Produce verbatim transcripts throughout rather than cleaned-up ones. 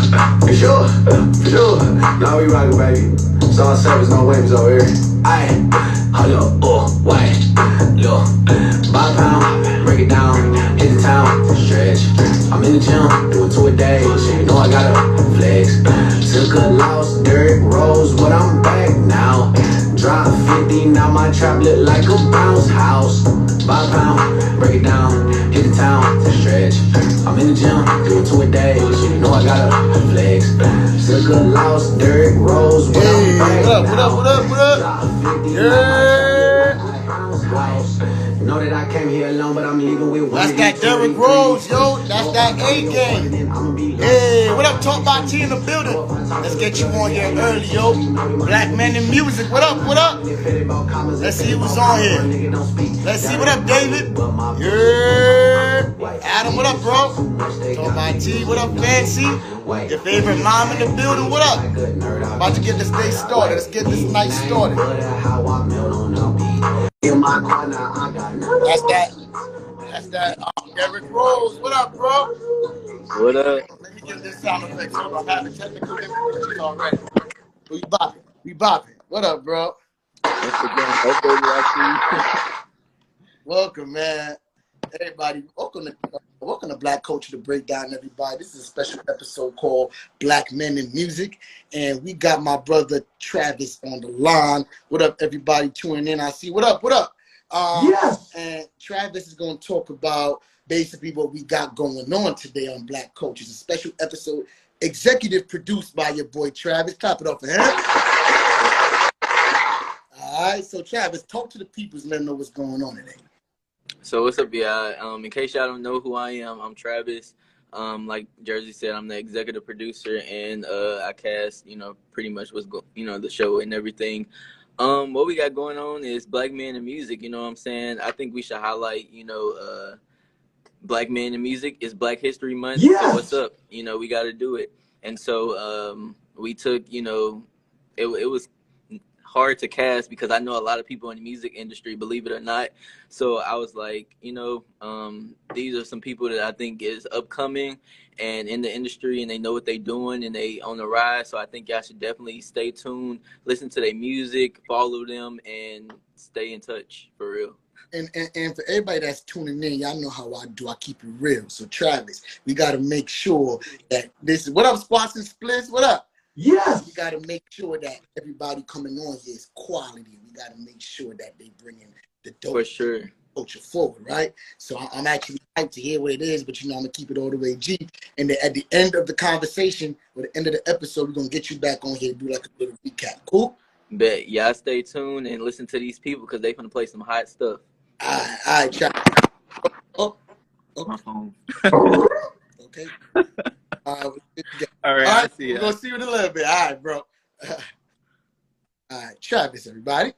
For sure, for sure. Now we rockin', baby. It's all service, no waves over here. Aye, hello, oh, white, yo. Buy a pound, break it down, hit the town, stretch. I'm in the gym, doing two a day, so you know I gotta flex. Took a loss, dirt rolls, but I'm back now. Drop fifty, now my trap look like a bounce house. Buy a pound, break it down, hit the town, stretch. I'm in the gym, doing two a day, so you know I gotta flex. Took a loss, dirt rolls, but I'm back what up, now. what up, what up, what up? Yeah. Know that I came here alone, but I'm leaving with one. That's that Derrick Rose, yo. That's that A-game. Hey, what up, Talk About T in the building? Let's get you on here early, yo. Black Men in Music, what up, what up? Let's see who's on here. Let's see, what up, David? Yeah. Adam, what up, bro? Talk About T, what up, Fancy? Your favorite mom in the building, what up? About to get this day started. Let's get this night started. That's that. That's that. Um, Derrick Rose. What up, bro? What up? Let me get this sound effect. So I'm having technical difficulties already. We bopping. We bopping. What up, bro? Welcome, man. Everybody, welcome to welcome to Black Culture, the Breakdown, everybody. This is a special episode called Black Men in Music, and we got my brother Travis on the line. What up, everybody tuning in? I see. What up? What up? Um, yes. And Travis is going to talk about basically what we got going on today on Black Culture. It's a special episode, executive produced by your boy Travis. Clap it up for him. All right, so Travis, talk to the people and let them know what's going on today. So what's up, y'all? Um, in case y'all don't know who I am, I'm Travis. Um, like Jersey said, I'm the executive producer, and uh, I cast, you know, pretty much what's go, you know, the show and everything. Um, what we got going on is Black Men in Music. You know what I'm saying? I think we should highlight, you know, uh, Black Men in Music. It's Black History Month. Yes. So what's up? You know, we got to do it. And so um, we took, you know, it, it was hard to cast because I know a lot of people in the music industry, believe it or not. So I was like, you know, um, these are some people that I think is upcoming and in the industry, and they know what they're doing and they on the rise. So I think y'all should definitely stay tuned, listen to their music, follow them, and stay in touch for real. And, and, and for everybody that's tuning in, y'all know how I do. I keep it real. So Travis, we got to make sure that this is, what up, Spots and Splits? What up? Yes. We got to make sure that everybody coming on here is quality. We got to make sure that they bring in the dope for sure culture forward, right? So I'm actually hyped to hear what it is, but you know, I'm going to keep it all the way G. And then at the end of the conversation, or the end of the episode, we're going to get you back on here and do like a little recap. Cool? Bet. Y'all stay tuned and listen to these people because they're going to play some hot stuff. All right, all right, Travis. Oh, okay. My phone. Okay. All right, all right, all right, I see we're going to see you in a little bit. All right, bro. All right, Travis, everybody.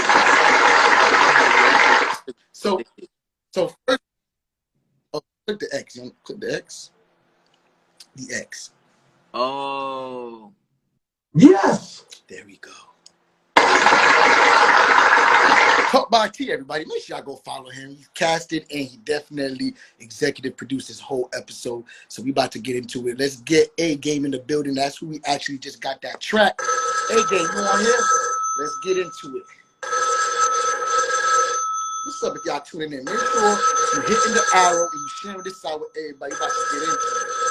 So, so first, oh, click the X. You click the X. The X. Oh. Yes. There we go. Talk by T, everybody. Make sure y'all go follow him. He's casted and he definitely executive produced this whole episode. So we about to get into it. Let's get A-Game in the building. That's who we actually just got that track. A-Game, you on here? Let's get into it. What's up if y'all tuning in? Make sure you're hitting the arrow and you're sharing this out with everybody. About to get into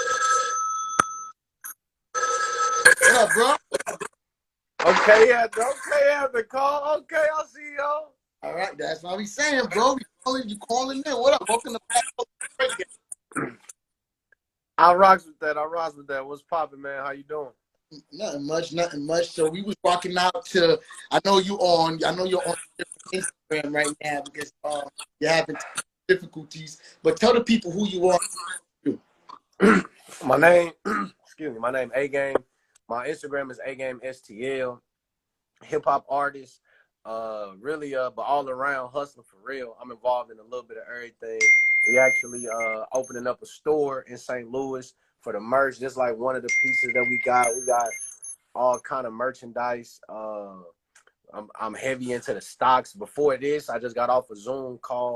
it. What up, bro? Okay, yeah, okay, yeah, the call. Okay, I'll see y'all. All right, that's what we saying, bro. We calling you calling in. What up? Welcome to Black Culture. I rocks with that. I rocks with that. What's poppin', man? How you doing? Nothing much, nothing much. So we was walking out to. I know you on. I know you're on Instagram right now because uh, you're having difficulties. But tell the people who you are. My name, excuse me. My name A-Game. My Instagram is A-Game S T L. Hip hop artist. Uh, really, uh, but all around hustling for real. I'm involved in a little bit of everything. We actually uh opening up a store in Saint Louis for the merch. Just like one of the pieces that we got. We got all kind of merchandise. Uh, I'm I'm heavy into the stocks. Before this, I just got off a Zoom call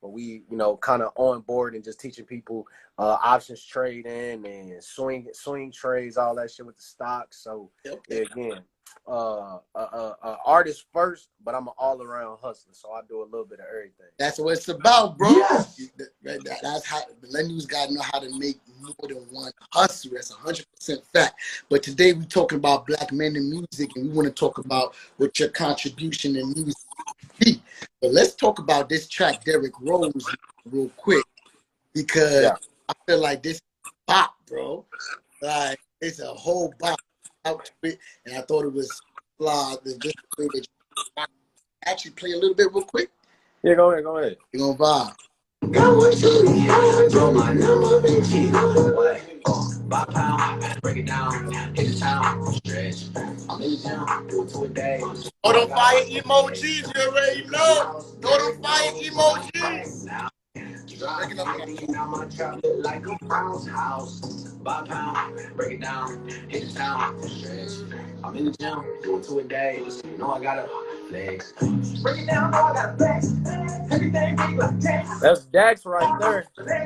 but we, you know, kind of on board and just teaching people uh, options trading and swing swing trades, all that shit with the stocks. So Okay. yeah, again, uh, uh, uh, uh, artist first, but I'm an all around hustler, so I do a little bit of everything. That's what it's about, bro. Yes. That, that, that's how millennials gotta know how to make more than one hustle. That's a hundred percent fact. But today we talking about black men in music, and we want to talk about what your contribution in music be. But let's talk about this track, Derrick Rose, real quick, because Yeah. I feel like this is a bop, bro. Like it's a whole bop out to it, and I thought it was flawed. The just the way that you actually play a little bit real quick. Yeah, go ahead, go ahead. You're gonna vibe. Got what you need. Throw my number in G. What? Uh, Buy pound, break it down, hit the town, stretch. I'm in the gym, do it to a day. Throw them fire emojis, you already know. Throw them fire emojis. Breaking up my trap like a bounce house. Buy pound, break it down, hit the town, stretch. I'm in the gym, do it to a day. You know I gotta flex. Break it down, know I gotta flex. Everything big like Tex. That's Dax right there.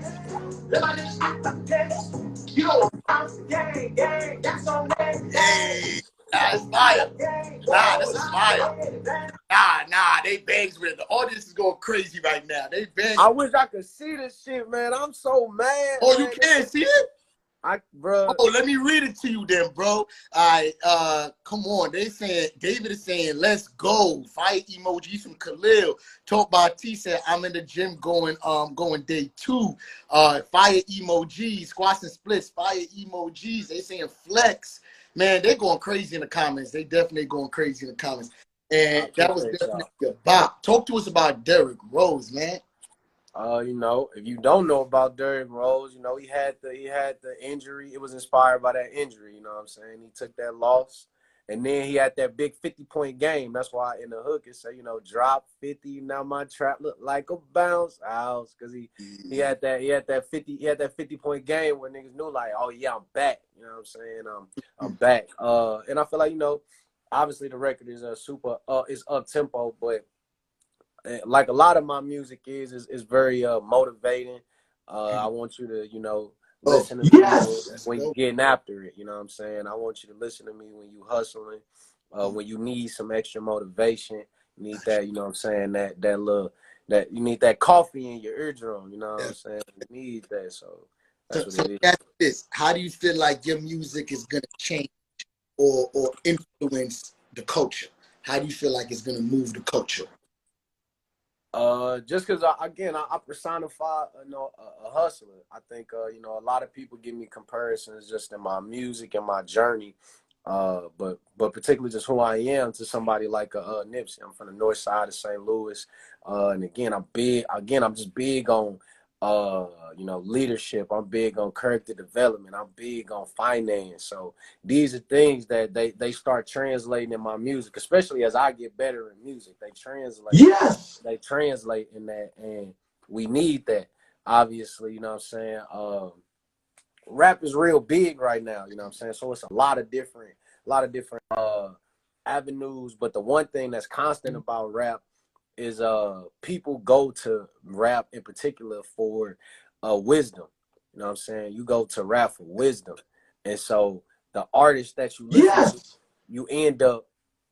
Let my niggas speak like Tex. You know I'm the gang, gang, that's on that. Hey, that's fire. Nah, this is fire. Nah, nah, they bangs with it. The audience is going crazy right now. They bang. I wish I could see this shit, man. I'm so mad. Oh, you man. can't see it? I, bro. Oh, let me read it to you then, bro. All right, uh, come on. They saying, David is saying, let's go. Fire emojis from Khalil. Talk by T said, I'm in the gym going, um, going day two. Uh, fire emojis, squats and splits, fire emojis. They saying flex. Man, they going crazy in the comments. They definitely going crazy in the comments. And that was definitely a bop. Talk to us about Derrick Rose, man. Uh, you know, if you don't know about Derrick Rose, you know, he had the he had the injury. It was inspired by that injury, you know what I'm saying? He took that loss. And then he had that big fifty-point game. That's why in the hook it said, you know, drop fifty. Now my trap look like a bounce house. Cause he he had that he had that fifty he had that fifty-point game where niggas knew like, oh yeah, I'm back. You know what I'm saying? Um, I'm back. Uh, and I feel like, you know, obviously the record is a super uh is up tempo, but like a lot of my music is is, is very uh motivating. Uh, I want you to, you know, listen to me yes. when you're getting after it. You know what I'm saying? I want you to listen to me when you hustling, uh, when you need some extra motivation. You need that, you know what I'm saying? That that little that you need that coffee in your eardrum. You know what I'm saying? You need that. So that's what So it is. that's this. How do you feel like your music is gonna change or or influence the culture? How do you feel like it's gonna move the culture? Uh, just because I, again, I, I personify, you know, a, a hustler. I think, uh, you know, a lot of people give me comparisons just in my music and my journey. Uh, but but particularly just who I am to somebody like a uh, Nipsey. I'm from the north side of Saint Louis, uh, and again, I'm big. Again, I'm just big on, uh, you know, leadership. I'm big on character development. I'm big on finance. So these are things that they they start translating in my music, especially as I get better in music. They translate. Yes. They translate in that, and we need that. Obviously, you know what I'm saying. Um, rap is real big right now. You know what I'm saying. So it's a lot of different, a lot of different uh, avenues. But the one thing that's constant about rap is uh people go to rap in particular for uh wisdom. You know what I'm saying? You go to rap for wisdom. And so the artists that you listen yes. to, you end up,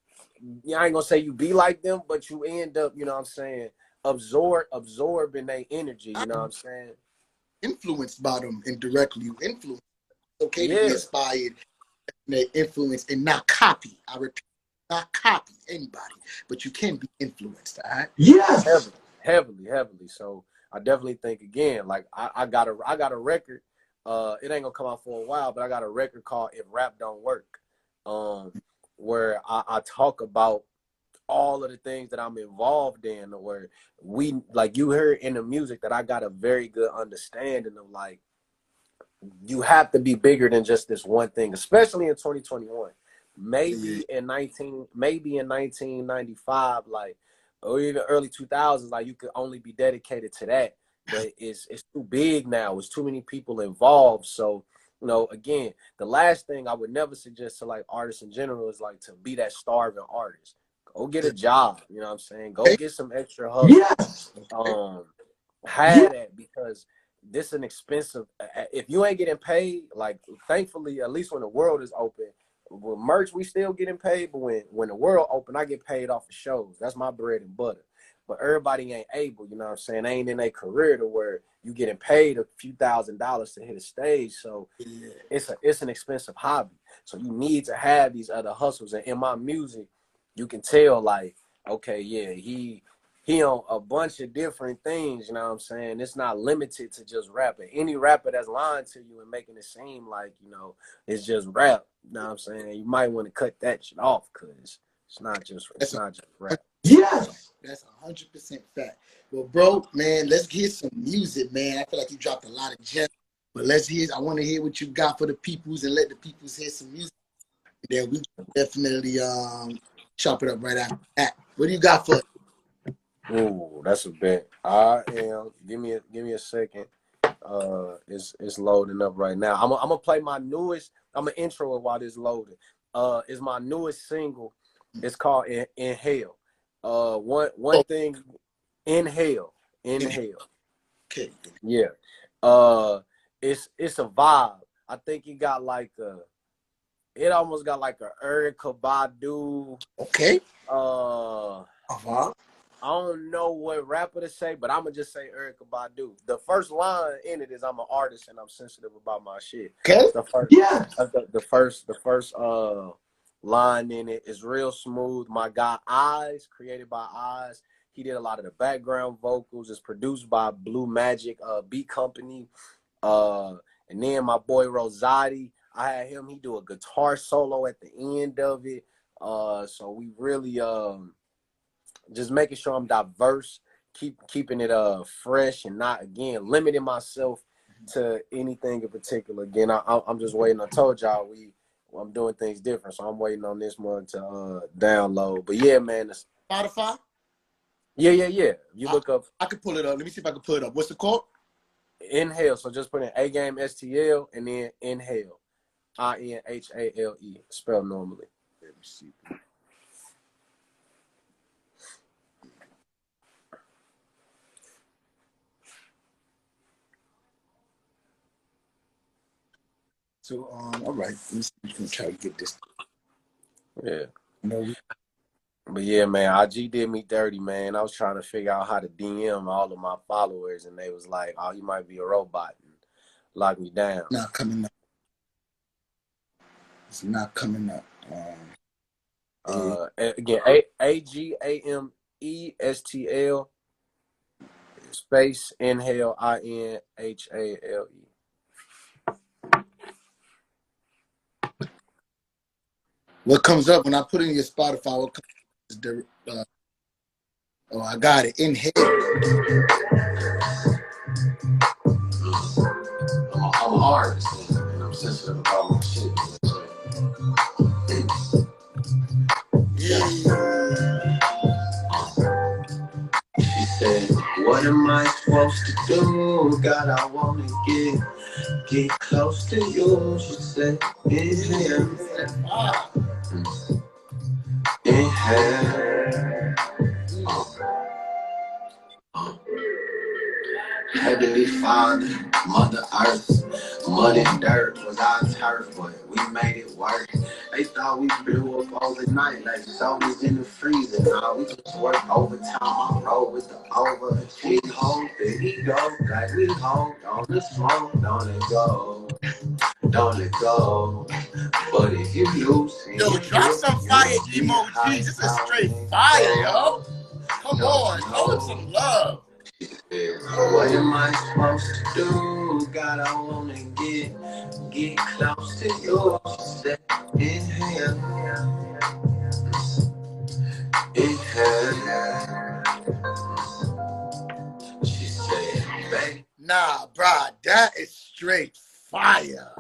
I ain't gonna say you be like them, but you end up, you know what I'm saying, absorb absorbing their energy, you know what I'm saying? Influenced by them indirectly. You influence. It's okay to Yeah. be inspired and they influence and not copy. I repeat, not copy anybody, but you can be influenced, all right? Yes. Heavily, heavily, heavily. So I definitely think again, like I, I got a I got a record. Uh, it ain't gonna come out for a while, but I got a record called "If Rap Don't Work," um, where I, I talk about all of the things that I'm involved in. Where we, like you heard in the music, that I got a very good understanding of, like, you have to be bigger than just this one thing, especially in twenty twenty-one. Maybe in nineteen, maybe in nineteen ninety-five, like, or even early two thousands, like you could only be dedicated to that. But it's it's too big now. It's too many people involved. So, you know, again, the last thing I would never suggest to like artists in general is like to be that starving artist. Go get a job. You know what I'm saying? Go get some extra hustle. Yes. Um, have that, because this is an expensive. If you ain't getting paid, like thankfully, at least when the world is open, with merch we still getting paid. But when when the world open, I get paid off the shows. That's my bread and butter. But everybody ain't able, you know what I'm saying? They ain't in a career to where you getting paid a few thousand dollars to hit a stage. So yeah. it's a it's an expensive hobby. So you need to have these other hustles. And in my music, you can tell like, okay, yeah, he he on a bunch of different things, you know what I'm saying? It's not limited to just rapping. Any rapper that's lying to you and making it seem like, you know, it's just rap, you know what I'm saying? You might want to cut that shit off, because it's not just it's not just rap. Yes, that's a hundred percent fact. Well, bro, man, let's hear some music, man. I feel like you dropped a lot of gems, but let's hear. I want to hear what you got for the peoples, and let the peoples hear some music. And then we definitely um chop it up right after that. What do you got for? Ooh, that's a bet. I am. Give me a give me a second. Uh, it's it's loading up right now. I'm I'm gonna play my newest. I'm gonna intro it while this loading. Uh, is my newest single. It's called In, Inhale. Uh, one one thing, inhale, inhale. Okay. Yeah. Uh, it's it's a vibe. I think it got like a, it almost got like a Erykah Badu. Okay. Uh, uh-huh. I don't know what rapper to say, but I'm gonna just say Erykah Badu. The first line in it is, "I'm an artist and I'm sensitive about my shit." Okay. The first, yeah. The, the first, the first uh. line in it is real smooth. My guy Eyes, created by Eyes, he did a lot of the background vocals. It's produced by Blue Magic uh, Beat Company. Uh, and then my boy Rosati, I had him, he do a guitar solo at the end of it. Uh, so we really um, just making sure I'm diverse, keep keeping it uh fresh, and not, again, limiting myself to anything in particular. Again, I, I'm just waiting. I told y'all we Well, I'm doing things different, so I'm waiting on this one to uh, download. But yeah, man. It's... Spotify? Yeah, yeah, yeah. You I, look up. I can pull it up. Let me see if I can pull it up. What's it called? Inhale. So just put in A Game S T L and then Inhale. I N H A L E. Spelled normally. Let me see. So, um, all right. Let me see if we can try to get this. Yeah. No. But yeah, man, I G did me dirty, man. I was trying to figure out how to D M all of my followers, and they was like, "Oh, you might be a robot," and lock me down. Not coming up. It's not coming up. Um, uh, again, A A G A M E S T L space Inhale, I N H A L E. What comes up when I put in your Spotify? What comes is the, uh, oh, I got it. Inhale. I'm, a, I'm an artist, and I'm sensitive about my shit. Yeah. She said, "What am I supposed to do? God, I wanna get get close to you." She said, "Inhale, inhale." Heavenly Father, Mother Earth, mud and dirt was our turf, but we made it work. They thought we blew up overnight like zombies in the freezer. Now we just work overtime. I roll with the overachieving hope that he go like we hold on the smoke. Don't let go, don't let go. But if you lose, yo, drop some fire emojis. This is straight fire, yo. Come on, show them some love. What am I supposed to do? God, I wanna get get close to you. Step inhale, inhale. She said, "Baby." Nah, bruh, that is straight fire.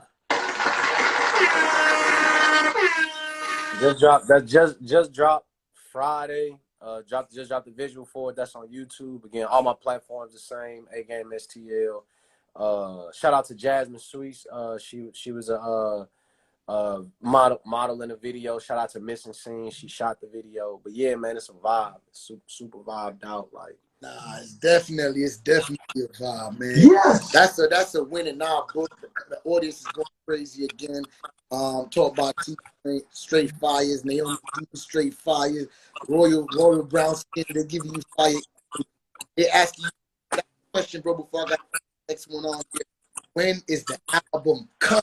Just dropped. That just just dropped Friday. Uh, dropped just dropped the visual for it. That's on YouTube. Again, all my platforms the same. A Game S T L. Uh, shout out to Jasmine Sweets. Uh, she she was a uh, uh model model in the video. Shout out to Missing Scene. She shot the video. But yeah, man, it's a vibe. It's super super vibed out. Like Nah, it's definitely, it's definitely a vibe, man. Yes. That's a that's a win in our book. The, the audience is going crazy again. Um, talk about two straight fires, Naomi straight fires, Royal Royal Brown Skin. They're giving you fire. They ask you that question, bro. Before I got the next one on here, when is the album coming?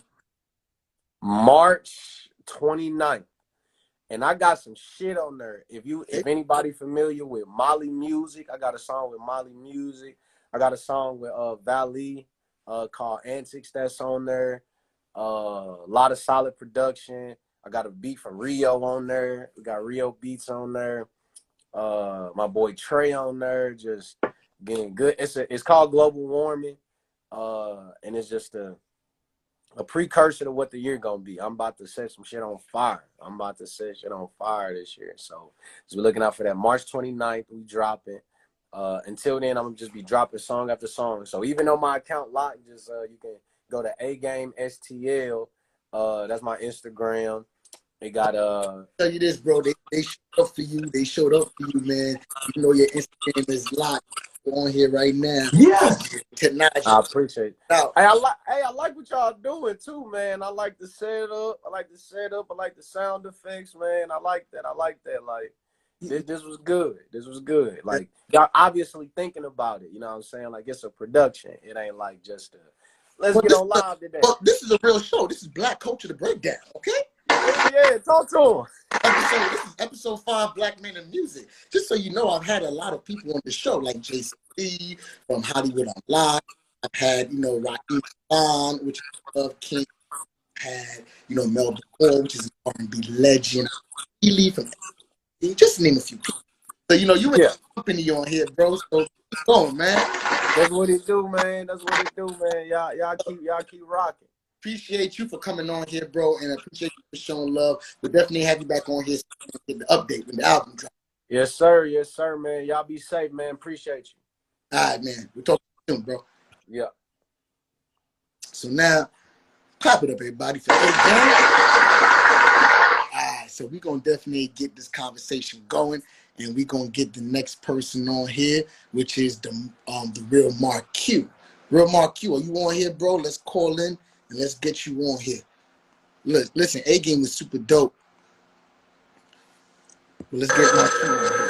March twenty-ninth. And I got some shit on there. If you, if anybody familiar with Molly Music, I got a song with Molly Music. I got a song with uh Valley uh called Antics that's on there. Uh, a lot of solid production. I got a beat from Rio on there. We got Rio beats on there. Uh, my boy Trey on there, just getting good. It's a, it's called Global Warming. Uh, and it's just a a precursor to what the year gonna be. I'm about to set some shit on fire. I'm about to set shit on fire this year. So, so we're looking out for that. March twenty-ninth, we dropping. Uh, until then, I'm gonna just be dropping song after song. So even though my account locked, just uh, you can go to A Game S T L. Uh, that's my Instagram. They got uh. Tell you this, bro. They they showed up for you. They showed up for you, man. You know your Instagram is locked. On here right now. Yes. Tonight. I appreciate it. Now, hey, I like hey, I like what y'all doing too, man. I like the setup. I like the setup. I like the sound effects, man. I like that. I like that. Like this this was good. This was good. Like y'all obviously thinking about it. You know what I'm saying? Like it's a production. It ain't like just a let's well, get on live today. Well, this is a real show. This is Black Culture, the Breakdown. Okay. Yeah, yeah, talk to him. Episode, this is episode five, Black Men in Music. Just so you know, I've had a lot of people on the show, like J C from Hollywood Unlocked. I've had, you know, Raheem Bond, which I love, King. I've had, you know, Mel Before, which is an R and B legend. Ely from just to name a few people. So, you know, you in Yeah. company on here, bro. So keep going, man. That's what it do, man. That's what it do, man. Y'all, y'all keep y'all keep rocking. Appreciate you for coming on here, bro, and I appreciate you for showing love. We'll definitely have you back on here so we can get the update when the album drops. Yes, sir. Yes, sir, man. Y'all be safe, man. Appreciate you. All right, man. We'll talk soon, bro. Yeah. So now, clap it up, everybody, for A Game. All right, so we're going to definitely get this conversation going, and we're going to get the next person on here, which is the um the real Mark Q. Real Mark Q, are you on here, bro? Let's call in. And let's get you on here. Look, listen, A Game was super dope. Well, let's get my Q on here.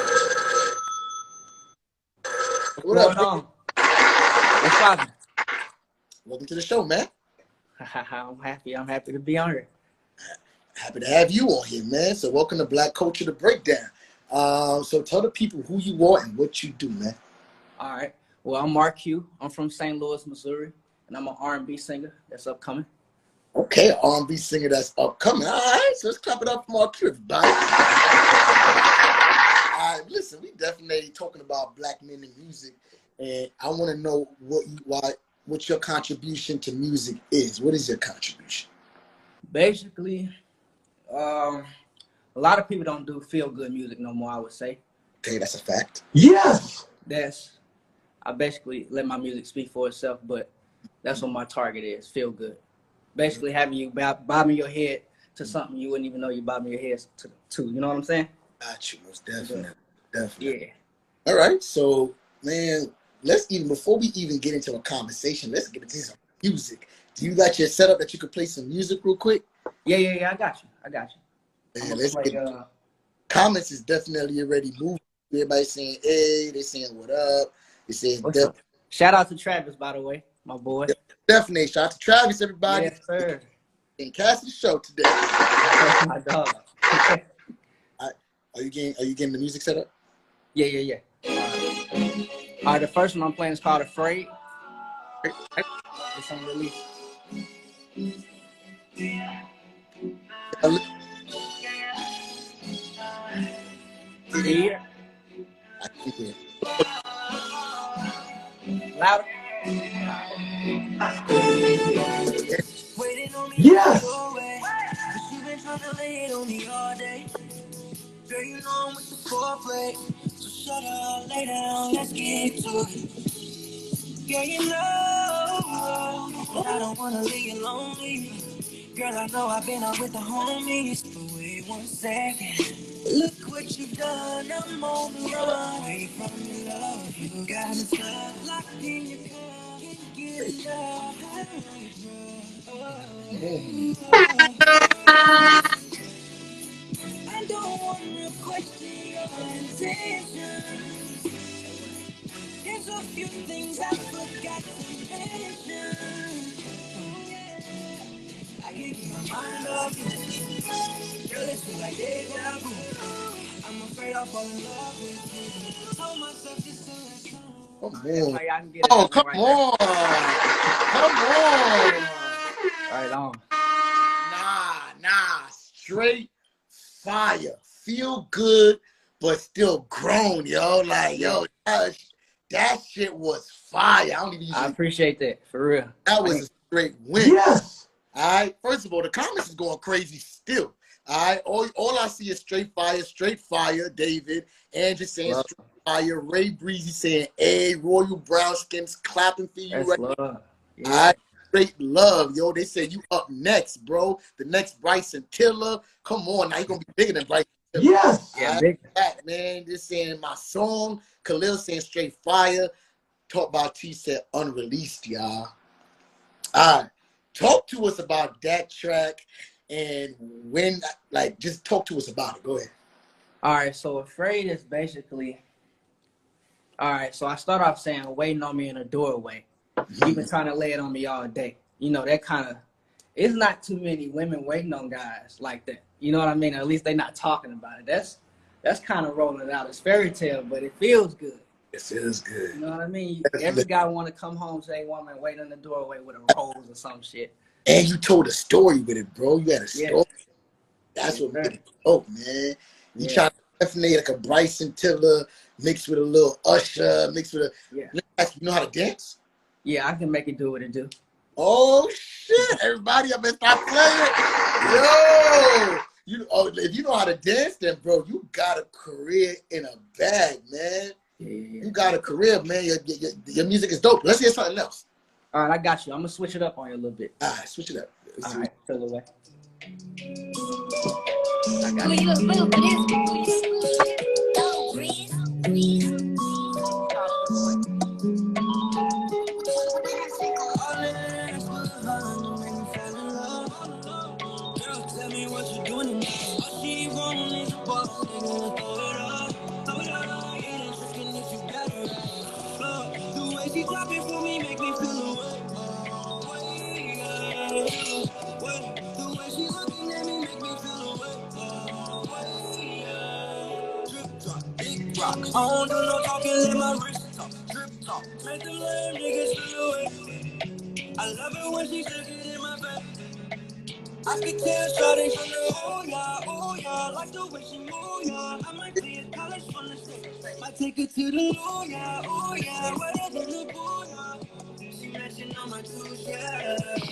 What up, on? What's poppin'? Welcome to the show, man. I'm happy. I'm happy to be on here. Happy to have you on here, man. So welcome to Black Culture, the Breakdown. Um, so tell the people who you are and what you do, man. All right. Well, I'm Mark Q. I'm from Saint Louis, Missouri, and I'm an R and B singer that's upcoming. Okay, R and B singer that's upcoming. All right, so let's clap it up for Mark Q, everybody. All right, listen, we definitely talking about Black men in music, and I want to know what you why what your contribution to music is. What is your contribution? Basically, um, a lot of people don't do feel good music no more, I would say. Okay, that's a fact. Yes. That's I basically let my music speak for itself, but that's what my target is, feel good. Basically having you bob- bobbing your head to something you wouldn't even know you bobbing your head to, to. You know what I'm saying? Got you, most definitely. Definitely. Yeah. All right, so, man, let's even, before we even get into a conversation, let's get into some music. Do you got your setup that you could play some music real quick? Yeah, yeah, yeah, I got you. I got you. Man, let's play, get, uh, comments is definitely already moving. Everybody saying, hey, they saying what up. They saying, What's def- up? Shout out to Travis, by the way, my boy. definitely. Shout out to Travis, everybody. Yes, sir. And cast the show today. That's my dog. Are you getting Are you getting the music set up? Yeah, yeah, yeah. All right, the first one I'm playing is called Afraid. It's on release. Yeah. I can hear. Louder. Yes. Girl, you know I'm with the foreplay. So shut up, lay down, let's get to it. Girl, you know I don't wanna leave you lonely. Girl, I know I've been out with the homies, but wait one second. Look what you've done, I'm on the run. Away from the love, you got me stuck, locked in your car, can't get enough. I don't want to question your intentions. There's a few things I forgot to mention. Oh, yeah. I gave you my mind up. Girl, it's feel like deja vu. I'm afraid I'll fall in love with you. Told myself this to let go. Come That's on. how y'all can get it. Oh, That come right on. Come on. there. Right on. Nah, nah. Straight fire. Feel good, but still grown, yo. Like, yo, that, that shit was fire. I don't even I usually, appreciate that, for real. that was a straight win. Yes. All right. First of all, the comments is going crazy still. All right. All, all I see is straight fire, straight fire, David. Andrew saying Love. straight fire. Ray Breezy saying, hey, Royal Brown Skins clapping for you. That's right. love. Yeah. All right. Straight love, yo. They say you up next, bro. The next Bryson Tiller. Come on, now you're going to be bigger than Bryson Tiller. Yes. Yeah, All right? big. That, man. Just saying my song. Khalil saying straight fire. Talk about T said unreleased, y'all. All right. Talk to us about that track and when, like, just talk to us about it. Go ahead. All right, so Afraid is basically, all right, so I start off saying, waiting on me in a doorway. You've been trying to lay it on me all day. You know, that kind of, it's not too many women waiting on guys like that. You know what I mean? Or at least they're not talking about it. That's that's kind of rolling it out. It's fairy tale, but it feels good. It feels good. You know what I mean? Every guy want to come home, say, woman, waiting in the doorway with a rose or some shit. And you told a story with it, bro. You had a Yeah. story. That's what made it dope, man. You Yeah. try to definitely like a Bryson Tiller mixed with a little Usher, mixed with a. Yeah. You know how to dance? Yeah, I can make it do what it do. Oh shit! Everybody, I better stop playing. Yo, you oh, if you know how to dance, then bro, you got a career in a bag, man. Yeah, yeah, You got a career, man. Your, your, your music is dope. Let's hear something else. All right, I got you. I'm going to switch it up on you a little bit. All right, switch it up. Let's All see. right, fill away. Will you move this, please? Don't breathe, breathe. Tell me what you doing now. All she want is a boss, nigga, throw it up. Throw it up, ain't interested if you got her. Uh, the way she clapping for me make me feel away. Uh, way, uh, way. The way she looking at me make me feel away. Uh, way, uh, drip drop, big rock. I don't do no talking, let my wrist talk. Drip talk, make them little niggas feel away. I love it when she shake it in my back. I can tell shawty from the oh yeah, oh yeah, like the way she move yeah. I might be in college from the state, might take her to the oh yeah, oh yeah, wetter than the boy yeah. She matching on my tools yeah.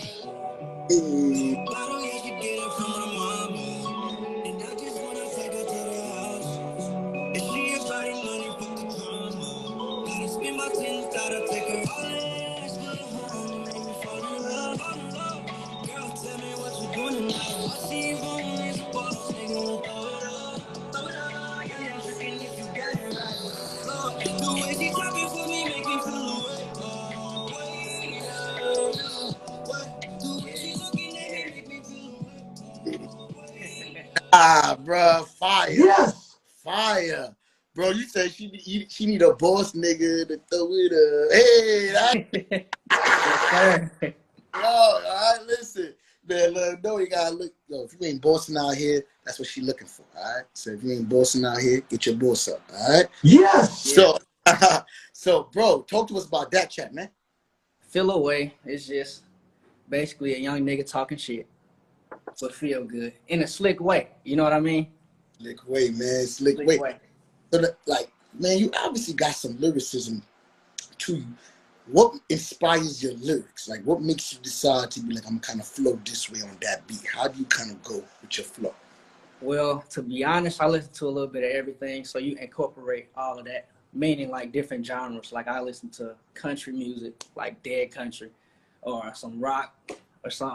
Bottle yeah, she get it from my mama, and I just wanna take her to the house. And she is riding money for the drama. Gotta spend my tens, gotta take her all in. Ask for the home, make me fall in love, fall in love. Girl, tell me what you doing now. What she want is a boss, nigga, throw it up, throw it up. Yeah, yeah, tricking if you got it right. Lord, the way she clapping for me make me feel away. Oh, way, yeah. What? The way she looking at me make me feel away. Ah, bro, fire. Yes. Fire. Bro, you said she need, she need a boss nigga to throw it up. Hey, that, Yes, sir. yo, all right, listen. Man, look, no, you gotta look. Yo, if you ain't bossing out here, that's what she looking for, all right? So if you ain't bossing out here, get your boss up, all right? Yes. So, so, bro, talk to us about that chat, man. Feel away. It's just basically a young nigga talking shit, but feel good in a slick way. You know what I mean? Slick way, man. Slick, Slick way. way. So, that, like, man, you obviously got some lyricism to you. What inspires your lyrics? Like, what makes you decide to be like, I'm kind of flow this way on that beat? How do you kind of go with your flow? Well, to be honest, I listen to a little bit of everything, so you incorporate all of that, meaning like different genres. Like I listen to country music, like dead country, or some rock or something,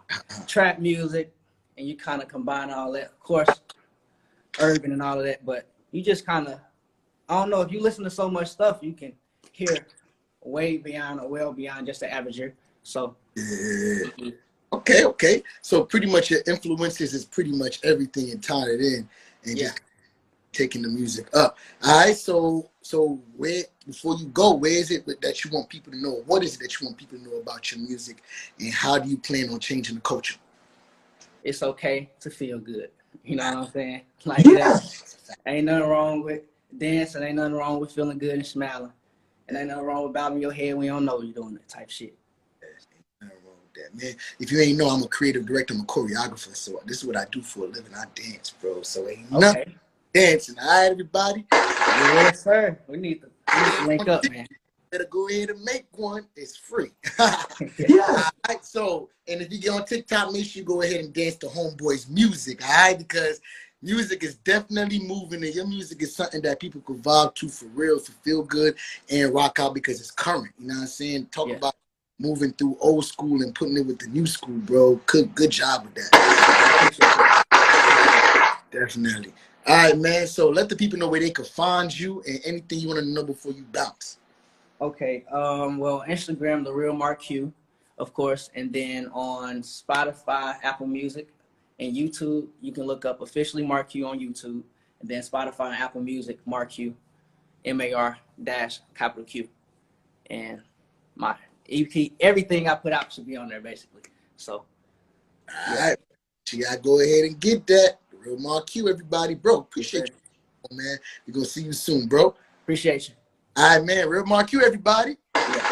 trap music, and you kind of combine all that. Of course, urban and all of that, but you just kind of, I don't know, if you listen to so much stuff, you can hear way beyond or well beyond just the averager. So, yeah. Okay, okay. So pretty much your influences is pretty much everything and tying it in and yeah. just taking the music up. All right, so so where before you go, where is it that you want people to know? What is it that you want people to know about your music, and how do you plan on changing the culture? It's okay to feel good. You know what I'm saying? Like yeah. that. Ain't nothing wrong with dancing. Ain't nothing wrong with feeling good and smiling. And ain't nothing wrong with bobbing your head when you don't know you're doing that type shit. Ain't nothing wrong with that, man. If you ain't know, I'm a creative director. I'm a choreographer. So this is what I do for a living. I dance, bro. So ain't okay. nothing dancing. All right, everybody? Yes, sir. We need to, we need to link up, man. Better go ahead and make one. It's free. Yeah. All right. So, and if you get on TikTok, make sure you go ahead and dance to Homeboy's music. All right, because music is definitely moving, and your music is something that people can vibe to for real, to feel good and rock out because it's current. You know what I'm saying? Talk yeah. about moving through old school and putting it with the new school, bro. Good, good job with that. Definitely. All right, man. So let the people know where they can find you and anything you want to know before you bounce. Okay. Um. Well, Instagram, The Real Mark Q, of course, and then on Spotify, Apple Music, and YouTube, you can look up officially Mark Q on YouTube, and then Spotify and Apple Music, Mark Q, M A R dash capital Q, and my E P, everything I put out should be on there basically. So, all yeah. right, so you gotta go ahead and get that. The Real Mark Q, everybody, bro. Appreciate you, man. We're gonna see you soon, bro. Appreciate you. All right, man. Real Mark Q, everybody. Yeah.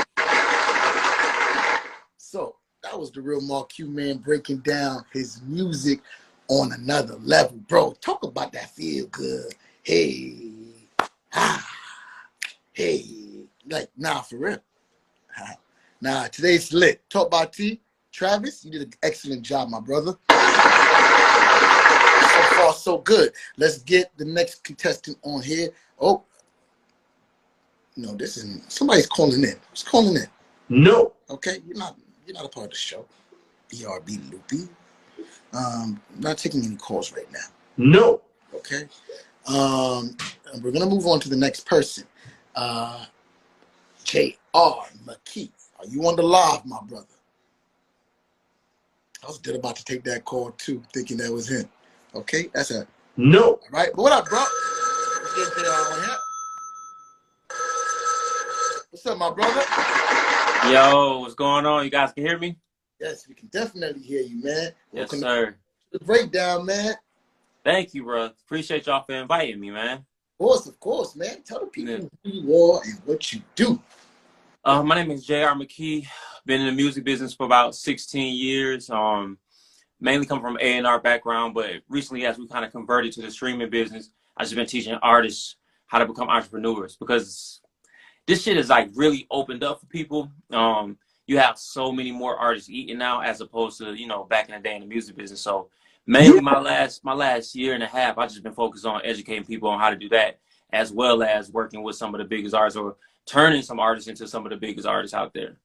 So that was the Real Mark Q, man, breaking down his music on another level, bro. Talk about that feel good. Hey, ah, hey, like nah, for real. Nah, today's lit. Talk about T. Travis, you did an excellent job, my brother. So far, so good. Let's get the next contestant on here. Oh. No, this isn't. Somebody's calling in. Who's calling in? No. Okay, you're not. You're not a part of the show. B R B Loopy. Um, not taking any calls right now. No. Okay. Um, we're gonna move on to the next person. Uh, J R McKee. Are you on the live, my brother? I was dead about to take that call too, thinking that was him. Okay, that's a no. All right, but what up, bro? Let's get there on here. What's up, my brother? Yo, what's going on? You guys can hear me? Yes, we can definitely hear you, man. Yes, Welcome sir. to the breakdown, man. Thank you, bro. Appreciate y'all for inviting me, man. Of course, of course, man. Tell the people Yeah. who you are and what you do. Uh, my name is J R McKee. Been in the music business for about sixteen years. Um, mainly come from A and R background, but recently, as we kind of converted to the streaming business, I've just been teaching artists how to become entrepreneurs because this shit is like really opened up for people. Um, you have so many more artists eating now as opposed to, you know, back in the day in the music business. So mainly my last my last year and a half, I've just been focused on educating people on how to do that, as well as working with some of the biggest artists or turning some artists into some of the biggest artists out there.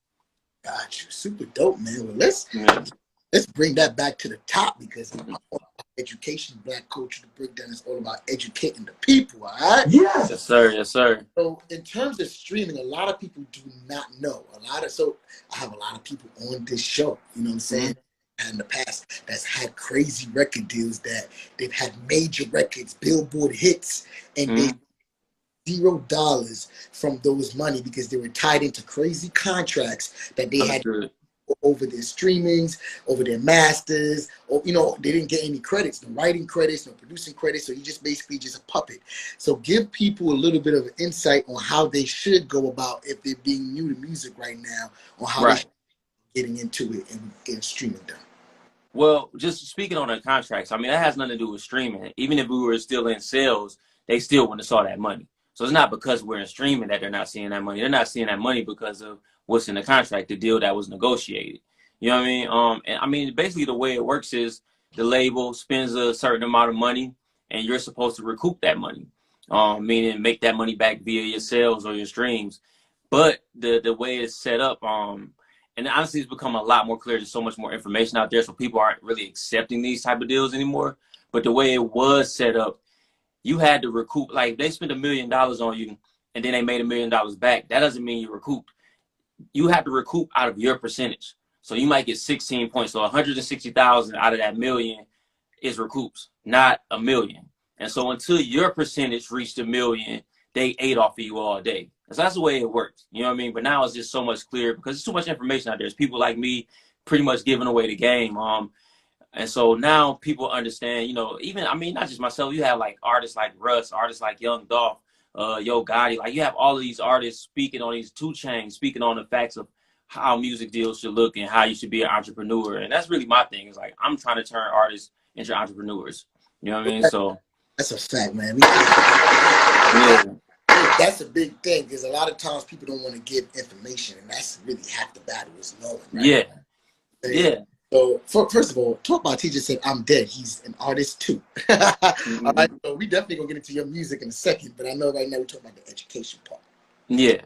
Got you. Super dope, man. Well, let's Yeah. let's bring that back to the top because it's all about education, Black culture. The breakdown is all about educating the people. All right. Yes. Yes, sir. Yes, sir. So in terms of streaming, a lot of people do not know. A lot of so I have a lot of people on this show. You know what I'm saying? Mm-hmm. In the past, that's had crazy record deals that they've had major records, Billboard hits, and mm-hmm. they zero dollars from those money because they were tied into crazy contracts that they had over their streamings, over their masters, or you know, they didn't get any credits, no writing credits, no producing credits, so you just basically just a puppet. So give people a little bit of an insight on how they should go about if they're being new to music right now, on how right. they should be getting into it and getting streaming done. Well, just speaking on the contracts, I mean, that has nothing to do with streaming. Even if we were still in sales, they still wouldn't have saw that money. So it's not because we're in streaming that they're not seeing that money. They're not seeing that money because of what's in the contract, the deal that was negotiated. You know what I mean? Um, and I mean, basically the way it works is the label spends a certain amount of money and you're supposed to recoup that money, um, meaning make that money back via your sales or your streams. But the, the way it's set up, um, and honestly, it's become a lot more clear. There's so much more information out there, so people aren't really accepting these type of deals anymore. But the way it was set up, you had to recoup. Like, they spent a million dollars on you, and then they made a million dollars back. That doesn't mean you recouped. You have to recoup out of your percentage. So you might get sixteen points. So one hundred sixty thousand out of that million is recoups, not a million. And so until your percentage reached a million, they ate off of you all day. So that's the way it worked. You know what I mean? But now it's just so much clearer because there's too much information out there. There's people like me pretty much giving away the game. Um, and so now people understand, you know, even, I mean, not just myself, you have like artists like Russ, artists like Young Dolph, uh, Yo Gotti. Like, you have all of these artists speaking on these two chains, speaking on the facts of how music deals should look and how you should be an entrepreneur. And that's really my thing. Is like, I'm trying to turn artists into entrepreneurs. You know what I mean? So that's a fact, man. yeah. That's a big thing because a lot of times people don't want to give information, and that's really half the battle is knowing. Right? Yeah. Yeah. So, for, first of all, talk about T just said I'm dead. He's an artist too. Mm-hmm. All right, so we definitely gonna get into your music in a second, but I know right now we're talking about the education part. Yeah.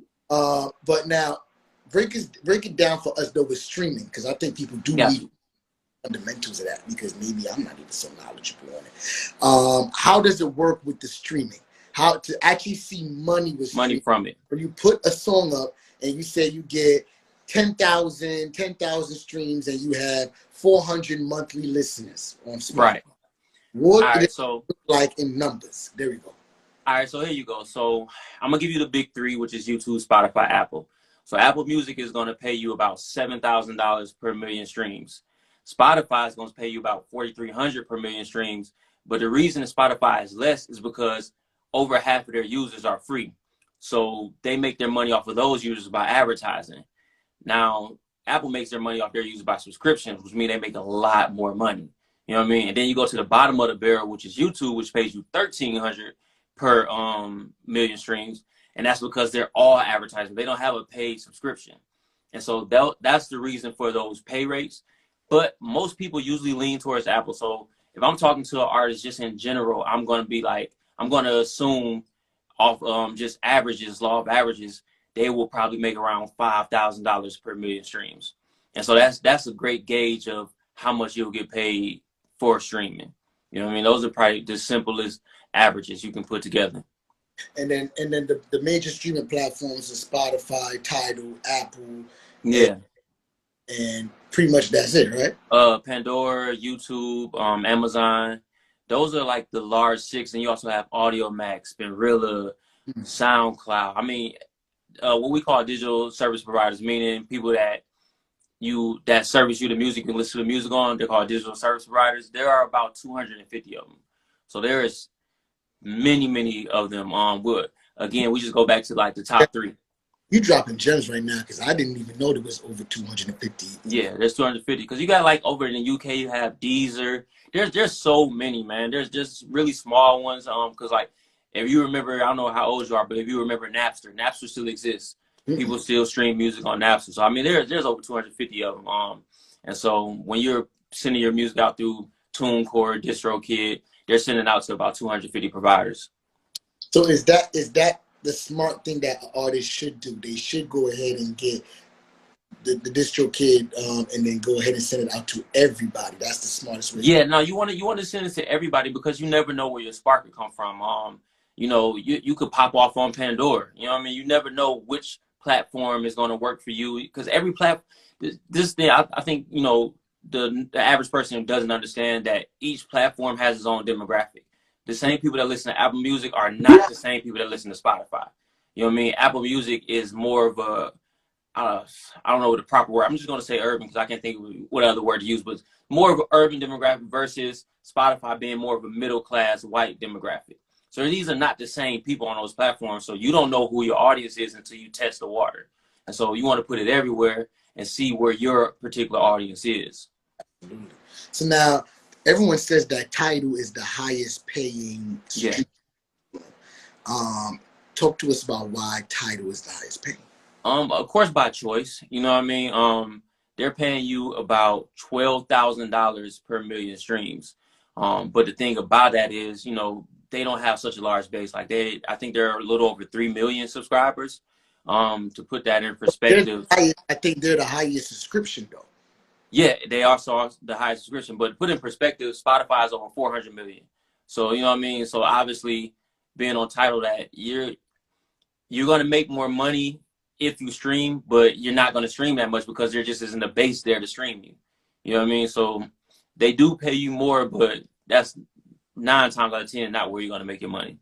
Uh, but now break it break it down for us though with streaming, because I think people do yeah. need fundamentals of that because maybe I'm not even so knowledgeable on it. Um, how does it work with the streaming? How to actually see money with money streaming? from it? When you put a song up and you say you get ten thousand streams and you have four hundred monthly listeners on Spotify. Right. What All does right, it so, look like in numbers? There we go. All right, so here you go. So I'm going to give you the big three, which is YouTube, Spotify, Apple. So Apple Music is going to pay you about seven thousand dollars per million streams. Spotify is going to pay you about forty-three hundred dollars per million streams. But the reason that Spotify is less is because over half of their users are free. So they make their money off of those users by advertising. Now, Apple makes their money off their users by subscriptions, which means they make a lot more money. You know what I mean? And then you go to the bottom of the barrel, which is YouTube, which pays you thirteen hundred dollars per um, million streams. And that's because they're all advertising. They don't have a paid subscription. And so that, that's the reason for those pay rates. But most people usually lean towards Apple. So if I'm talking to an artist just in general, I'm going to be like, I'm going to assume off um, just averages, law of averages, they will probably make around five thousand dollars per million streams. And so that's that's a great gauge of how much you'll get paid for streaming. You know what I mean? Those are probably the simplest averages you can put together. And then and then the, the major streaming platforms are Spotify, Tidal, Apple. Yeah. And, and pretty much that's it, right? Uh, Pandora, YouTube, um, Amazon. Those are like the large six. And you also have Audio Max, Spinrilla, mm-hmm. SoundCloud. I mean, uh, what we call digital service providers, meaning people that you that service you the music and listen to the music on. They're called digital service providers. There are about two hundred fifty of them. So there is many, many of them. Um, but again, we just go back to like the top three. You dropping gems right now because I didn't even know there was over two hundred fifty. Yeah, there's two hundred fifty because you got like over in the U K you have Deezer. There's there's so many, man. There's just really small ones. Um, because like if you remember, I don't know how old you are, but if you remember Napster, Napster still exists. Mm-hmm. People still stream music on Napster. So I mean, there's there's over two hundred fifty of them. Um, and so when you're sending your music out through TuneCore, DistroKid, they're sending out to about two hundred fifty providers. So is that is that the smart thing that an artist should do? They should go ahead and get the, the DistroKid um, and then go ahead and send it out to everybody. That's the smartest way. Yeah, no, you want to you want to send it to everybody because you never know where your spark could come from. Um, you know, you you could pop off on Pandora. You know what I mean? You never know which platform is going to work for you because every platform. This, this thing, I, I think, you know, the the average person doesn't understand that each platform has its own demographic. The same people that listen to Apple Music are not the same people that listen to Spotify. You know what I mean? Apple Music is more of a, uh, I don't know what the proper word, I'm just going to say urban because I can't think of what other word to use, but more of an urban demographic versus Spotify being more of a middle class white demographic. So these are not the same people on those platforms. So you don't know who your audience is until you test the water. And so you want to put it everywhere and see where your particular audience is. So now, everyone says that Tidal is the highest paying stream. Yeah. Um, talk to us about why Tidal is the highest paying. Um, of course, by choice. You know what I mean? Um, they're paying you about twelve thousand dollars per million streams. Um, but the thing about that is, you know, they don't have such a large base. Like they, I think they're a little over three million subscribers. Um, to put that in They're the perspective, highest, I think they're the highest subscription though. yeah, they also are the highest subscription. But put in perspective, Spotify is over four hundred million. So you know what I mean. So obviously, being on Tidal, that you're you're gonna make more money if you stream, but you're not gonna stream that much because there just isn't a base there to stream you. You know what I mean? So they do pay you more, but that's nine times out of ten not where you're gonna make your money.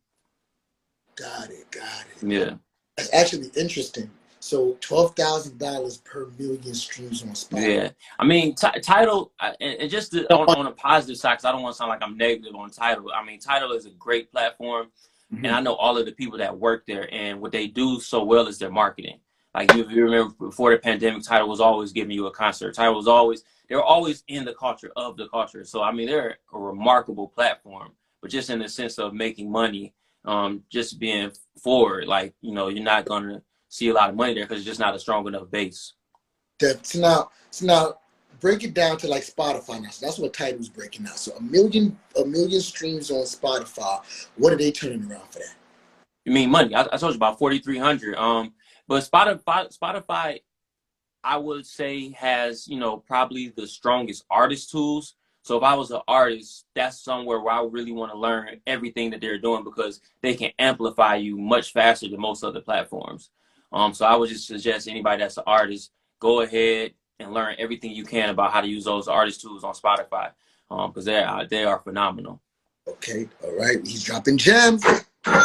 Got it, got it. Yeah. That's actually interesting. So twelve thousand dollars per million streams on Spotify. Yeah, I mean, t- Tidal, and, and just to, on, on a positive side, because I don't want to sound like I'm negative on Tidal. I mean, Tidal is a great platform, mm-hmm. and I know all of the people that work there, and what they do so well is their marketing. Like, if you remember before the pandemic, Tidal was always giving you a concert. Tidal was always, they were always in the culture of the culture. So, I mean, they're a remarkable platform, but just in the sense of making money, um, just being forward, like, you know, you're not going to see a lot of money there because it's just not a strong enough base. That's now, so now break it down to like Spotify now. So that's what Tidal's breaking out. So a million, a million streams on Spotify. What are they turning around for that? You mean money? I, I told you about forty-three hundred. Um, but Spotify, Spotify, I would say has, you know, probably the strongest artist tools. So if I was an artist, that's somewhere where I really want to learn everything that they're doing because they can amplify you much faster than most other platforms. Um, so I would just suggest anybody that's an artist, go ahead and learn everything you can about how to use those artist tools on Spotify, um, because they are they are phenomenal. Okay, all right, he's dropping gems. And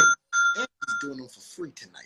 he's doing them for free tonight.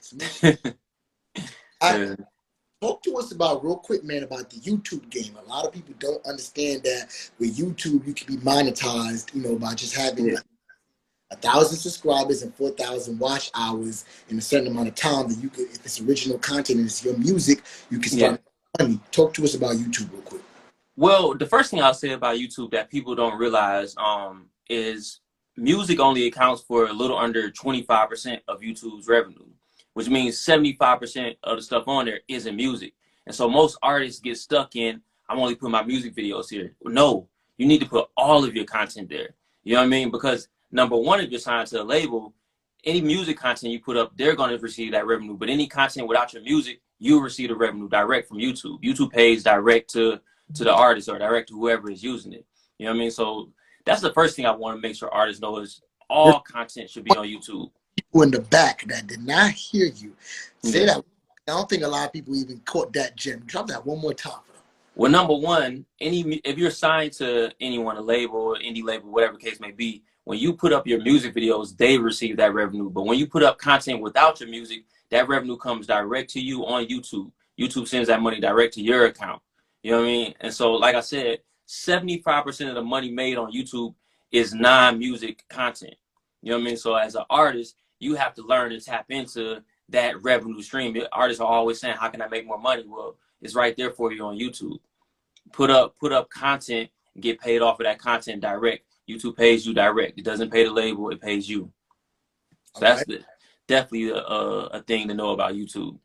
So I, Yeah. Talk to us about real quick, man, about the YouTube game. A lot of people don't understand that with YouTube you can be monetized, you know, by just having Yeah. like a thousand subscribers and four thousand watch hours in a certain amount of time that you could, if it's original content and it's your music, you can start Yeah. money. Talk to us about YouTube real quick. Well, the first thing I'll say about YouTube that people don't realize um, is music only accounts for a little under twenty-five percent of YouTube's revenue, which means seventy-five percent of the stuff on there isn't music. And so most artists get stuck in, I'm only putting my music videos here. No, you need to put all of your content there. You know what I mean? Because number one, if you're signed to a label, any music content you put up, they're going to receive that revenue. But any content without your music, you receive the revenue direct from YouTube. YouTube pays direct to, to the artist or direct to whoever is using it. You know what I mean? So that's the first thing I want to make sure artists know is all content should be on YouTube. People in the back that did not hear you say Yeah. that. I don't think a lot of people even caught that gem. Drop that one more time. Well, number one, any if you're signed to anyone, a label, indie label, whatever the case may be, when you put up your music videos, they receive that revenue. But when you put up content without your music, that revenue comes direct to you on YouTube. YouTube sends that money direct to your account. You know what I mean? And so, like I said, seventy-five percent of the money made on YouTube is non-music content. You know what I mean? So as an artist, you have to learn to tap into that revenue stream. Artists are always saying, how can I make more money? Well, it's right there for you on YouTube. Put up, put up content and get paid off of that content direct. YouTube pays you direct. It doesn't pay the label, it pays you. So that's the, definitely a, a, a thing to know about YouTube.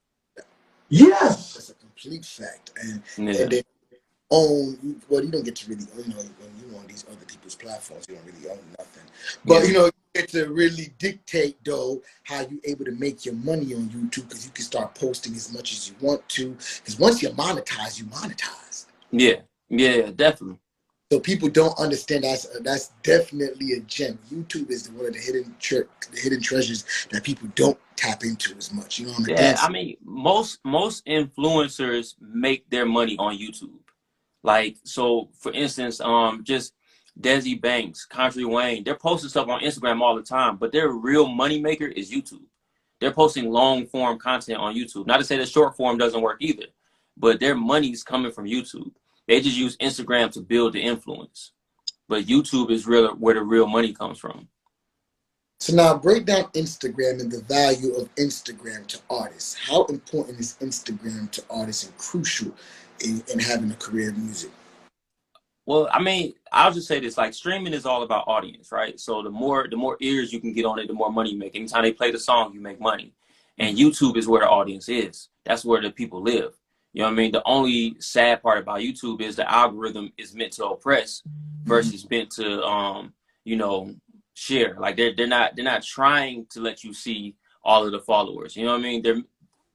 Yes, that's a complete fact. And, Yeah. and they own, well, you don't get to really own it when you on these other people's platforms. You don't really own nothing. But, Yeah. you know, you get to really dictate, though, how you're able to make your money on YouTube because you can start posting as much as you want to. Because once you're monetized, you monetize. Yeah, yeah, definitely. So people don't understand that's that's definitely a gem. YouTube is one of the hidden tre- the hidden treasures that people don't tap into as much. You know, on the Yeah, dance. I mean, most most influencers make their money on YouTube. Like, so for instance, um, just Desi Banks, Country Wayne, they're posting stuff on Instagram all the time, but their real money maker is YouTube. They're posting long form content on YouTube. Not to say that short form doesn't work either, but their money's coming from YouTube. They just use Instagram to build the influence. But YouTube is real where the real money comes from. So now break down Instagram and the value of Instagram to artists. How important is Instagram to artists and crucial in, in having a career in music? Well, I mean, I'll just say this, like streaming is all about audience, right? So the more the more ears you can get on it, the more money you make. Anytime they play the song, you make money. And YouTube is where the audience is. That's where the people live. You know what I mean? The only sad part about YouTube is the algorithm is meant to oppress versus meant to, um, you know, share. Like they're they're not they're not trying to let you see all of the followers. You know what I mean? They're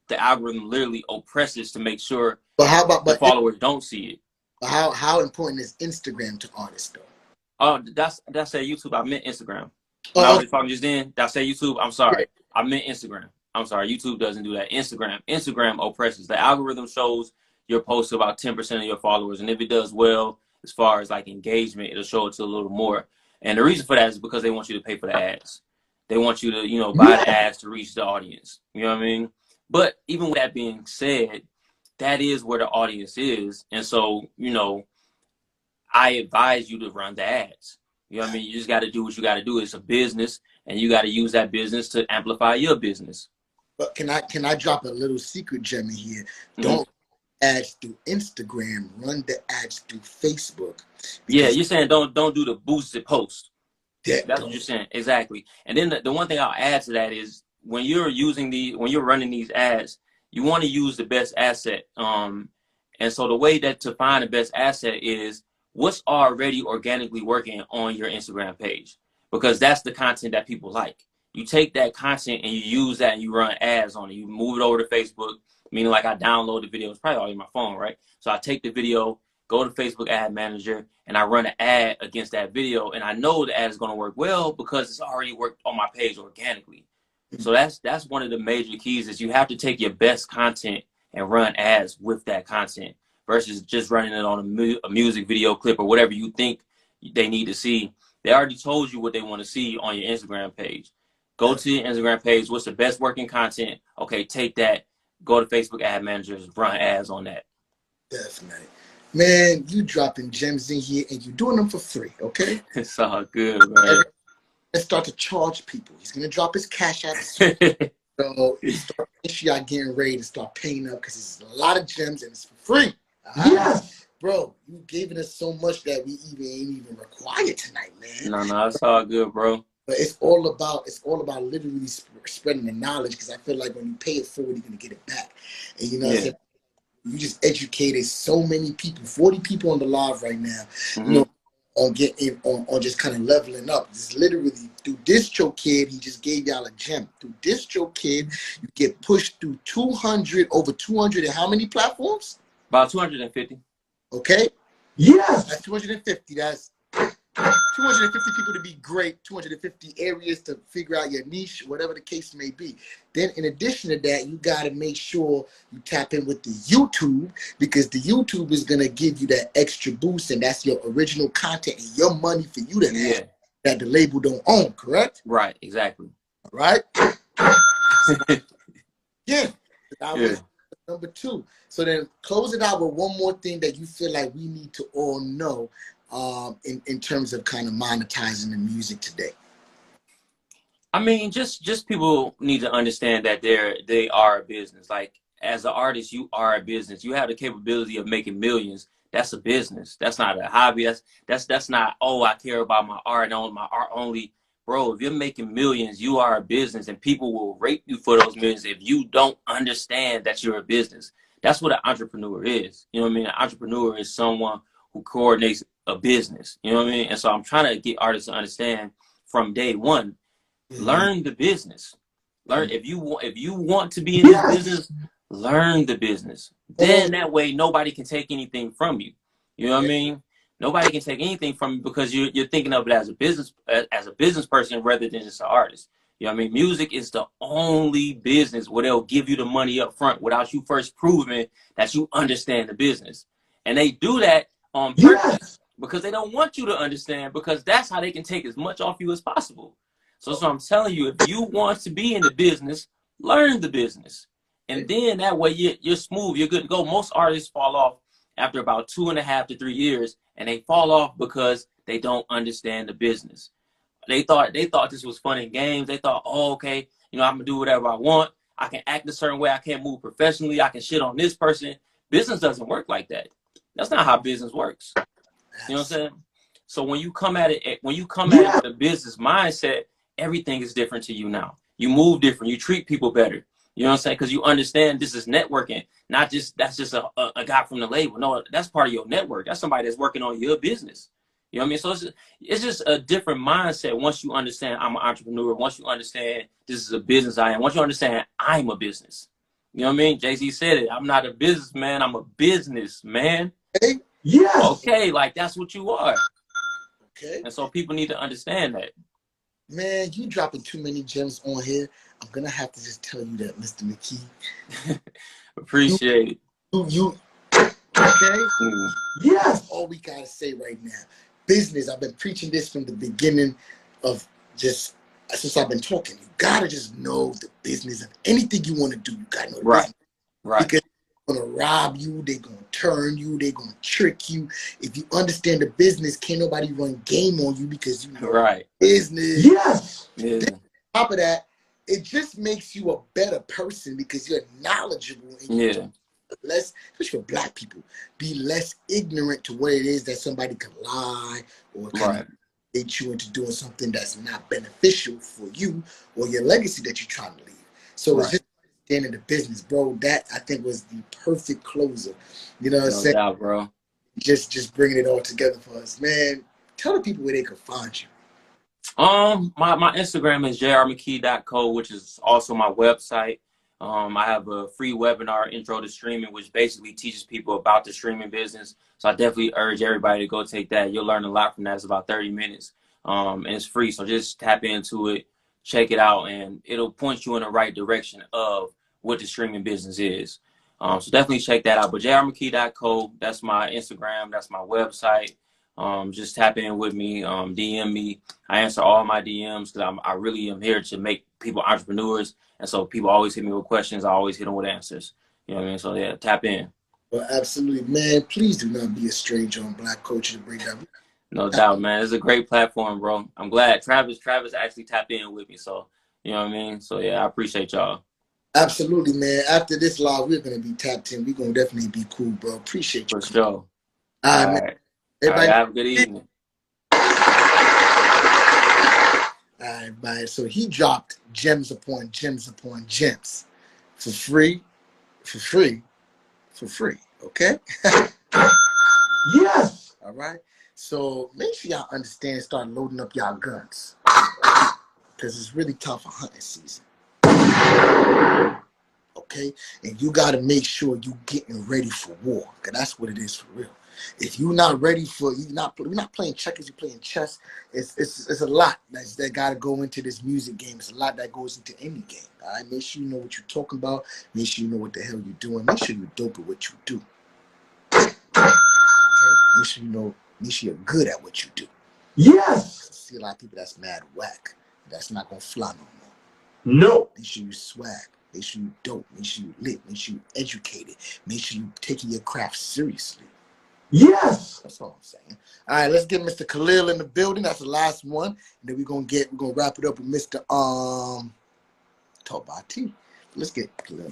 the algorithm literally oppresses to make sure But how about the but followers don't see it. how how important is Instagram to artists though? Oh, that's that's say YouTube. I meant Instagram. Oh, When I was okay. talking just then, did I say YouTube? I'm sorry. I meant Instagram. I'm sorry. YouTube doesn't do that. Instagram. Instagram oppresses. The algorithm shows your post to about ten percent of your followers. And if it does well, as far as like engagement, it'll show it to a little more. And the reason for that is because they want you to pay for the ads. They want you to, you know, buy the ads to reach the audience. You know what I mean? But even with that being said, that is where the audience is. And so, you know, I advise you to run the ads. You know what I mean? You just got to do what you got to do. It's a business, and you got to use that business to amplify your business. But can I can I drop a little secret gem in here? Mm-hmm. Don't ads through Instagram. Run the ads through Facebook. Yeah, you're saying don't don't do the boosted post. That That's what you're saying. Exactly. And then the, the one thing I'll add to that is when you're using the when you're running these ads, you want to use the best asset. Um, and so the way that to find the best asset is what's already organically working on your Instagram page, because that's the content that people like. You take that content and you use that and you run ads on it. You move it over to Facebook, meaning like I download the video. It's probably all in my phone, right? So I take the video, go to Facebook Ad Manager, and I run an ad against that video. And I know the ad is going to work well because it's already worked on my page organically. So that's that's one of the major keys is you have to take your best content and run ads with that content versus just running it on a, mu a music video clip or whatever you think they need to see. They already told you what they want to see on your Instagram page. Go to your Instagram page. What's the best working content? Okay, take that. Go to Facebook Ad Managers, run ads on that. Definitely. Man, you dropping gems in here and you doing them for free, okay? It's all good, man. Let's start to charge people. He's going to drop his cash app. So start, make sure y'all getting ready to start paying up because it's a lot of gems and it's for free. Uh, yes. Bro, you giving us so much that we even ain't even required tonight, man. No, no, it's all good, bro. But it's all about it's all about literally sp spreading the knowledge because I feel like when you pay it forward, you're gonna get it back. And you know, yeah. You just educated so many people, forty people on the live right now. Mm-hmm. You know, on getting on, on just kind of leveling up. Just literally through DistroKid, he just gave y'all a gem. Through DistroKid, you get pushed through two hundred over two hundred and how many platforms? About two hundred fifty. Okay. Yes. That's two hundred fifty. That's two hundred fifty people to be great, two hundred fifty areas to figure out your niche, whatever the case may be. Then in addition to that, you got to make sure you tap in with the YouTube because the YouTube is going to give you that extra boost and that's your original content and your money for you to have yeah. that the label don't own, correct? Right, exactly. All right? yeah. That yeah. was number two. So then close it out with one more thing that you feel like we need to all know um, in, in terms of kind of monetizing the music today. I mean, just just people need to understand that they're they are a business. Like as an artist, you are a business. You have the capability of making millions. That's a business. That's not a hobby. That's that's that's not, oh, I care about my art and only my art only. Bro, if you're making millions, you are a business and people will rape you for those millions if you don't understand that you're a business. That's what an entrepreneur is. You know what I mean? An entrepreneur is someone who coordinates a business. You know what I mean? And so I'm trying to get artists to understand from day one, mm-hmm. learn the business. Learn if you want if you want to be in yes. this business, learn the business. Then that way nobody can take anything from you. You know what I mean? Nobody can take anything from you because you're you're thinking of it as a business as a business person rather than just an artist. You know what I mean? Music is the only business where they'll give you the money up front without you first proving that you understand the business. And they do that on purpose yes. because they don't want you to understand because that's how they can take as much off you as possible. So, so I'm telling you, if you want to be in the business, learn the business. And then that way you're, you're smooth, you're good to go. Most artists fall off after about two and a half to three years, and they fall off because they don't understand the business. They thought they thought this was fun and games. They thought, oh, okay, you know, I'm gonna do whatever I want. I can act a certain way. I can't move professionally. I can shit on this person. Business doesn't work like that. That's not how business works. You know what I'm saying? So when you come at it, when you come yeah. at it with a business mindset, everything is different to you now. You move different. You treat people better. You know what I'm saying? Because you understand this is networking, not just that's just a, a, a guy from the label. No, that's part of your network. That's somebody that's working on your business. You know what I mean? So it's just, it's just a different mindset once you understand I'm an entrepreneur. Once you understand this is a business I am. Once you understand I'm a business. You know what I mean? Jay-Z said it. I'm not a businessman. I'm a businessman. Hey, Yes. Okay, like that's what you are. okay. And so people need to understand that. Man, you dropping too many gems on here. I'm gonna have to just tell you that, Mister McKee. Appreciate it. You, you, okay? Mm. Yes. That's all we gotta say right now. Business. I've been preaching this from the beginning of just since I've been talking. You gotta just know the business of anything you want to do. You gotta know the Right. business. Right. Because they're gonna rob you, they're gonna turn you, they're gonna trick you. If you understand the business, can't nobody run game on you because you know Right. business. Yes. Yeah. On top of that, it just makes you a better person because you're knowledgeable and you're Yeah. less, especially for black people, be less ignorant to what it is that somebody can lie or kind Right. of get you into doing something that's not beneficial for you or your legacy that you're trying to leave. So Right. it's just understanding the business, bro. That I think was the perfect closer. You know what I'm No saying? doubt, bro. Just just bringing it all together for us, man. Tell the people where they can find you. Um, my, my Instagram is j r mckee dot co, which is also my website. Um, I have a free webinar, Intro to Streaming, which basically teaches people about the streaming business. So I definitely urge everybody to go take that. You'll learn a lot from that. It's about thirty minutes, um, and it's free. So just tap into it, check it out, and it'll point you in the right direction of what the streaming business is. Um, so definitely check that out. But j r mckee dot co, that's my Instagram, that's my website. Um, just tap in with me, um, D M me. I answer all my D Ms because I'm I really am here to make people entrepreneurs. And so people always hit me with questions. I always hit them with answers. You know what I mean? So yeah, tap in. Well, absolutely, man. Please do not be a stranger on Black Culture to Break Down. No doubt, man. It's a great platform, bro. I'm glad Travis Travis actually tapped in with me. So you know what I mean? So yeah, I appreciate y'all. Absolutely, man. After this live, we're gonna be tapped in. We're gonna definitely be cool, bro. Appreciate you. For sure. All All right, man. right. All right. Everybody, Have a good evening. all right, bye. So he dropped gems upon gems upon gems for free, for free, for free. Okay. Yes. All right. So make sure y'all understand and start loading up y'all guns because it's really tough for hunting season. Okay, and you got to make sure you getting ready for war, because that's what it is for real. If you're not ready for, you're not, you're not playing checkers, you're playing chess. It's it's, it's a lot that's, that got to go into this music game. It's a lot that goes into any game. All right, make sure you know what you're talking about. Make sure you know what the hell you're doing. Make sure you're dope at what you do. Okay, make sure you know. Make sure you're good at what you do. Yes. I see a lot of people that's mad whack. That's not gonna fly no more. No. Make sure you swag. Make sure you dope. Make sure you lit. Make sure you educated. Make sure you taking your craft seriously. Yes. That's all I'm saying. All right, let's get Mister Khalil in the building. That's the last one. And then we're gonna get we're gonna wrap it up with Mister Um Talk about T. Let's get Khalil.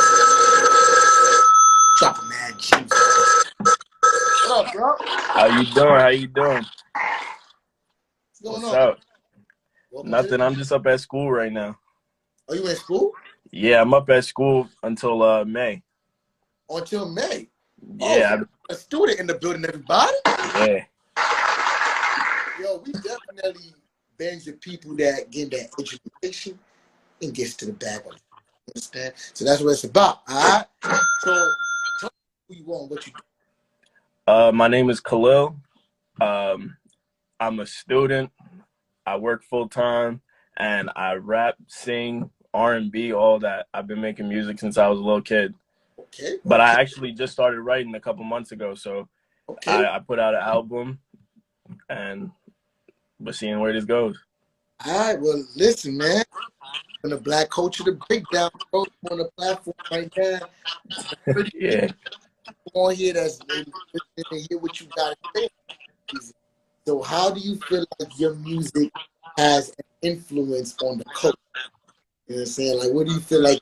Drop a mad gems. What up, bro? How you doing? How you doing? What's going What's on? up? Welcome Nothing. to I'm just up at school right now. the- Are you in school? Yeah, I'm up at school until uh May. Until May. Yeah, Oh, a student in the building, everybody. I- yeah. Yo, we definitely bangs with people that get that education and gets to the bag of it. Understand? So that's what it's about. All right. So tell me who you are, what you do. Uh, my name is Khalil. Um, I'm a student. I work full time, and I rap, sing, R and B, all that. I've been making music since I was a little kid. Okay. But okay. I actually just started writing a couple months ago, so Okay. I, I put out an album, and we're seeing where this goes. All right. Well, listen, man. On the Black Culture, the breakdown, bro, on the platform right now. Yeah. On here that's listening to hear what you got to say. So how do you feel like your music has an influence on the culture? You know what I'm saying? Like, what do you feel like?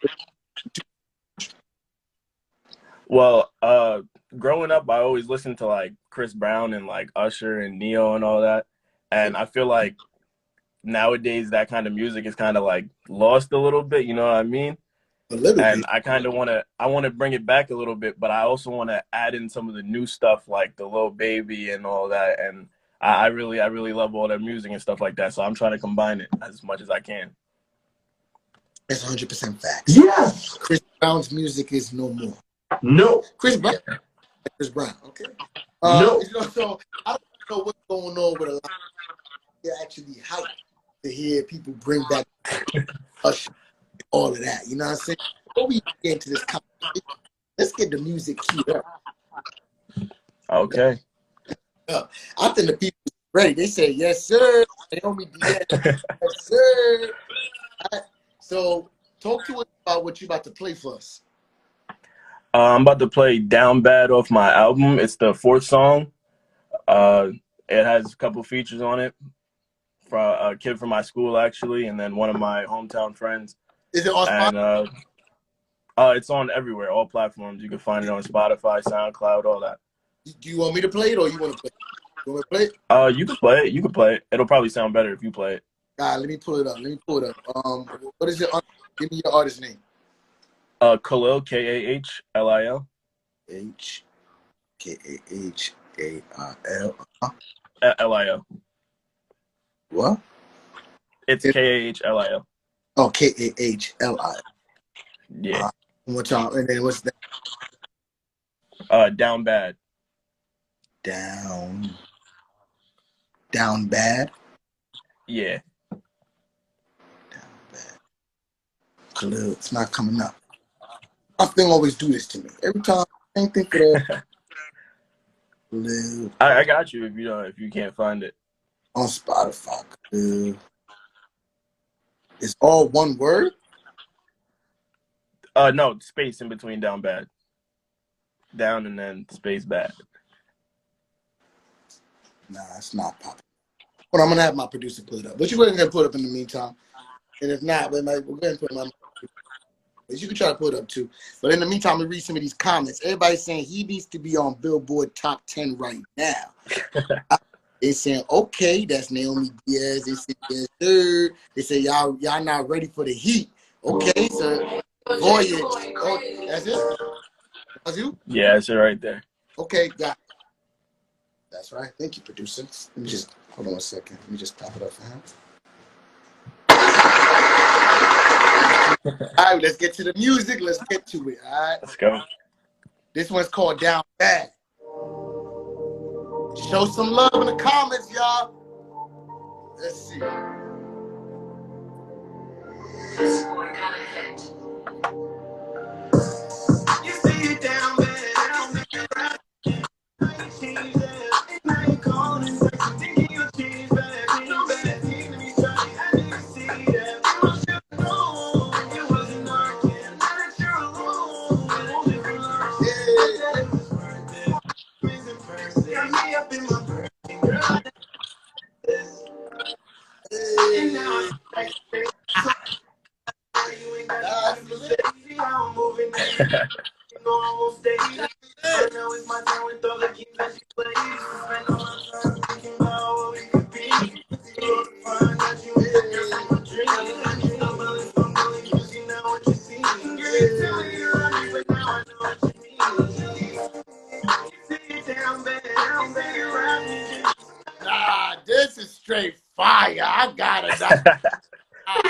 Well, uh, growing up, I always listened to like Chris Brown and like Usher and Neo and all that. And I feel like nowadays that kind of music is kind of like lost a little bit, you know what I mean? A little And bit. I kind of want to, I want to bring it back a little bit, but I also want to add in some of the new stuff like the Lil Baby and all that. And I, I really, I really love all that music and stuff like that. So I'm trying to combine it as much as I can. That's one hundred percent facts. Yes. Chris Brown's music is no more. No. Chris Brown. Chris Brown. Okay. Uh, No. You know, so I don't know what's going on with a lot. Of They're actually hyped to hear people bring back Usher, all of that. You know what I'm saying? Before we get into this conversation, let's get the music queued up. Okay. Uh, I think the people are ready. They say, yes, sir. Naomi Diaz, yes, sir. All right. So talk to us about what you're about to play for us. Uh, I'm about to play Down Bad off my album. It's the fourth song. Uh, it has a couple features on it. For a kid from my school, actually, and then one of my hometown friends. Is it on and, Spotify? uh, uh, it's on everywhere, all platforms. You can find it on Spotify, SoundCloud, all that. Do you want me to play it or you want to play it? You want me to play it? Uh, you can play it. You can play it. It'll probably sound better if you play it. All right, let me pull it up. Let me pull it up. Um, what is your, give me your artist name. Uh, Khalil, K A H L I L. H K A H A I L. L I L. What? It's K A H L I L. Oh, K A H L I L. Yeah. Uh, one more time. And then what's that? Uh, Down Bad. Down. Down Bad? Yeah. Down Bad. Khalil, it's not coming up. My thing always do this to me. Every time I ain't think of that. Khalil. I, I got you if you don't if you can't find it. On Spotify. Khalil. It's all one word? Uh, no, space in between Down Bad. Down and then space bad. Nah, it's not popping. But I'm gonna have my producer put it up. But you're going to put it up in the meantime. And if not, we're going to put it up. But you can try to put it up too. But in the meantime, we read some of these comments. Everybody's saying he needs to be on Billboard Top ten right now. They saying, okay, that's Naomi Diaz. They say, yes, sir. They say, y'all y'all not ready for the heat. Okay, so Voyage. Oh, that's it? That's you? Yeah, that's it right there. Okay, got it. That's right. Thank you, producer. Let me just, hold on a second. Let me just pop it up for him. All right, let's get to the music. Let's get to it, all right? Let's go. This one's called Down Bad. Show some love in the comments, y'all. Let's see. This boy got a hit. You see it down bad, down bad. Now you change that. Now you calling and texting, thinking you'll change back. Down bad, teasing me, trying, I didn't see that. You should know you wasn't knocking. Now that you're alone, only for love. Yeah. That was worth it. Reason person. Got me up in my brain, girl. And now I you ain't got to say how I'm moving. You know I won't stay. But now it's my time with all the games that she plays. Spend all my time thinking about what we could be. You're fine, got you in the dream. You know if I'm really you know what you see. You tell me you're right, but now I know what you mean. You see it down bad, down bad, you're right. Nah, this is straight fire. I got it. Nah,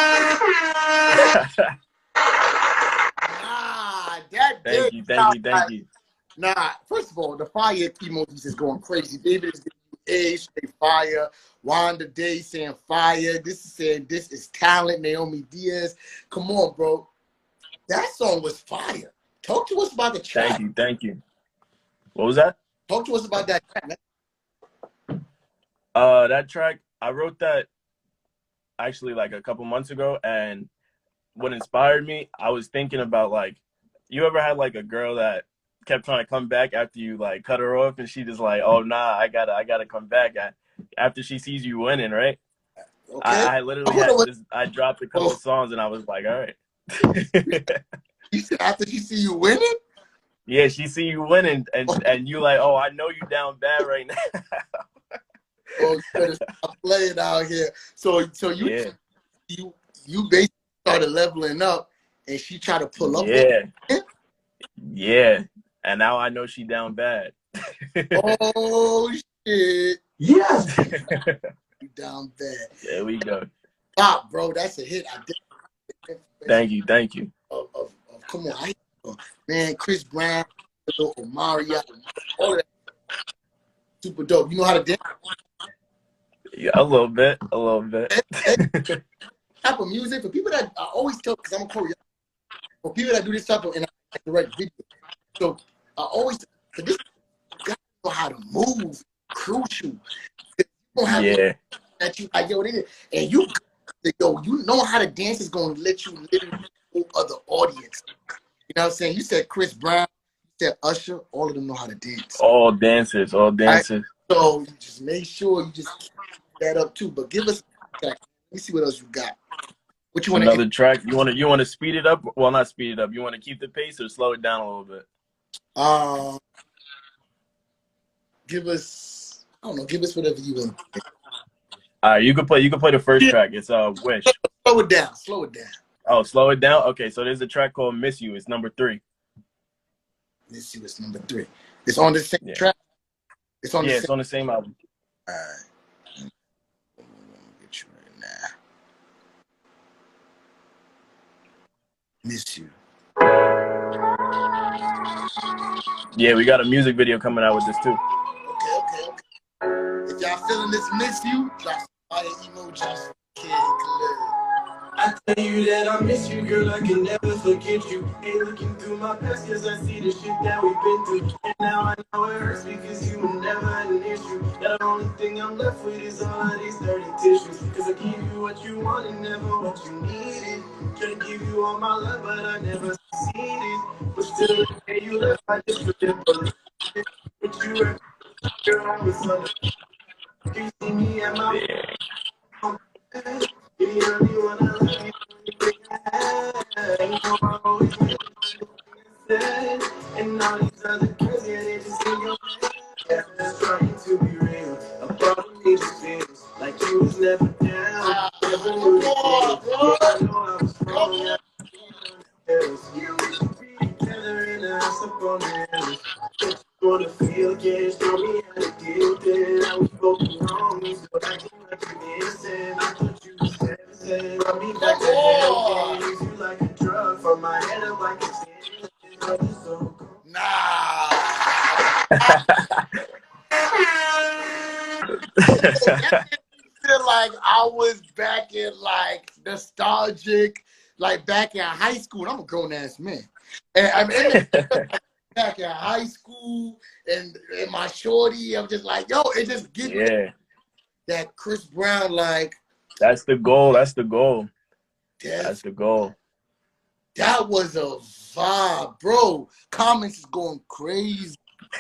that Thank you, thank you, thank you. Nah, first of all, the fire emojis is going crazy. David is giving you A, straight fire. Wanda Day saying fire. This is saying this is talent. Naomi Diaz. Come on, bro. That song was fire. Talk to us about the track. Thank you, thank you. What was that? Talk to us about that track, man. Uh, that track, I wrote that actually like a couple months ago, and what inspired me, I was thinking about, like, you ever had like a girl that kept trying to come back after you like cut her off, and she just like, oh nah, I gotta I gotta come back after she sees you winning, right? Okay. I, I literally had this, I dropped a couple oh. songs and I was like, all right. You said after she see you winning? Yeah, she see you winning, and and you like, oh, I know you down bad right now. Oh, you better stop playing out here. So, so you, yeah. you, you basically started leveling up, and she tried to pull up. Yeah, yeah. And now I know she down bad. Oh shit! Yes, you down bad. There we go. Stop, bro. That's a hit. I did. Thank you, thank you. Of, of, of Come on, I man, Chris Brown, Omarion, all of that. Super dope. You know how to dance? Yeah, a little bit, a little bit. Type of music for people that I always tell, because I'm a choreographer, for people that do this type of and I direct video. So I always for this you gotta know how to move, crucial. You don't have Yeah. that you like yo, they, and you yo, you know how to dance is gonna let you literally fool other audience. You know what I'm saying? You said Chris Brown, you said Usher, all of them know how to dance. All dancers, all dancers. Right? So you just make sure you just keep that up too. But give us let me see what else you got. What you want Another to track. You want to you want to speed it up? Well, not speed it up. You want to keep the pace or slow it down a little bit? Um, give us I don't know. Give us whatever you want. All right, you can play. You can play the first track. It's uh Wish. Slow it down. Slow it down. Oh, slow it down. Okay, so there's a track called Miss You. It's number three. Let's see what's number three. It's on the same Yeah. track. It's on Yeah, the it's same. on the same album. All right. Let me get you right now. Miss You. Yeah, we got a music video coming out with this too. Okay, okay, okay. If y'all feeling this Miss You, drop some fire emojis. Kid Khaled. I tell you that I miss you, girl, I can never forget you. Ain't looking through my past, cause I see the shit that we've been through. And now I know it hurts because you were never an issue. The only thing I'm left with is all of these dirty tissues. Cause I give you what you want and never what you needed. Try to give you all my love, but I never succeeded. But still, the day you left, I just couldn't believe it. But you were, girl, I was under. You see me at my Yeah. you're the only one I love, you you know I always get said, and all these other girls, yeah, they just in your head. Just trying to be real, I probably need your feelings, like you was never down, never knew the feeling. Yeah, I know I was wrong, yeah, you would be together and us up on the hills. Just wanna feel again, show me how to deal with it. I was both wrong, so I can let you listen. I thought you was seven, I'll be back to hell again. Use you like a drug from my head up like a ten. So Nah. Feel like I was back in like nostalgic, like back in high school. I'm a grown ass man, and I'm in the, back in high school, and, and my shorty. I'm just like, yo, it just gives me Yeah. that Chris Brown, like That's the goal. That's the goal. that, That's the goal. that was a vibe, bro. Comments is going crazy,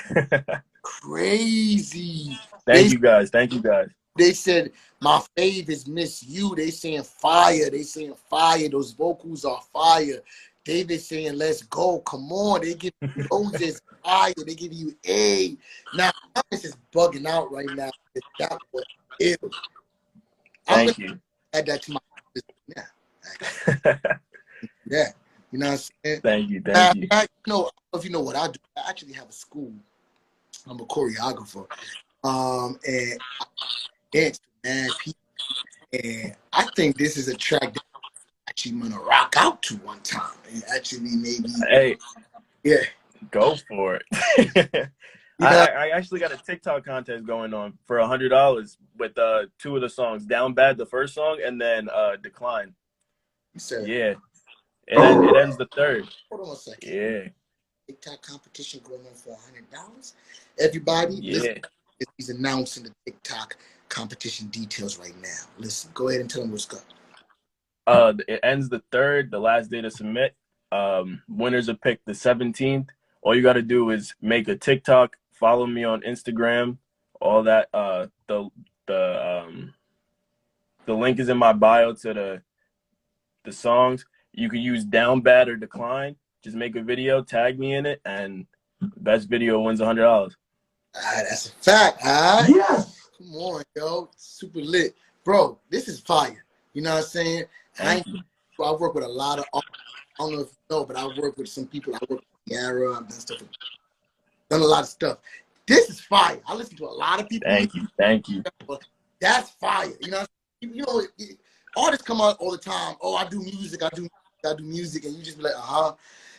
crazy. Thank They you guys. Thank you guys. They said my fave is Miss You. They saying fire. They saying fire. Those vocals are fire. David saying let's go. Come on. They give you roses fire. They give you A. Now this is bugging out right now. That was ill. I'm Thank gonna you. add that to my list now. Yeah. You know what I'm saying? Thank you. Now, Thank you. now, you know, I don't know if you know what I do. I actually have a school. I'm a choreographer. Um and I dance to mad people. And I think this is a track that I'm actually gonna rock out to one time. And actually maybe Hey, yeah. go for it. You I, know, I I actually got a TikTok contest going on for a hundred dollars with uh two of the songs, Down Bad, the first song, and then uh Decline. you said, Yeah. It, end, it ends the third. hold on a second. Yeah. TikTok competition going on for a hundred dollars. Everybody, listen, Yeah. he's announcing the TikTok competition details right now. Listen, go ahead and tell them what's good. Uh, it ends the third, the last day to submit. Um, winners are picked the seventeenth. All you got to do is make a TikTok, follow me on Instagram, all that. Uh, the the um, the link is in my bio to the the songs. You can use Down Bad or Decline. Just make a video, tag me in it, and the best video wins a hundred dollars. Ah, that's a fact. All right. yeah. Come on, yo. Super lit. Bro, this is fire. You know what I'm saying? I, ain't, I work with a lot of, I don't know if you know, but I work with some people. I work with Tiara. I've done stuff with, done a lot of stuff. This is fire. I listen to a lot of people. Thank you. Thank you. That's fire. You know, you know, artists come out all the time. Oh, I do music. I do, I do music, and you just be like, uh huh.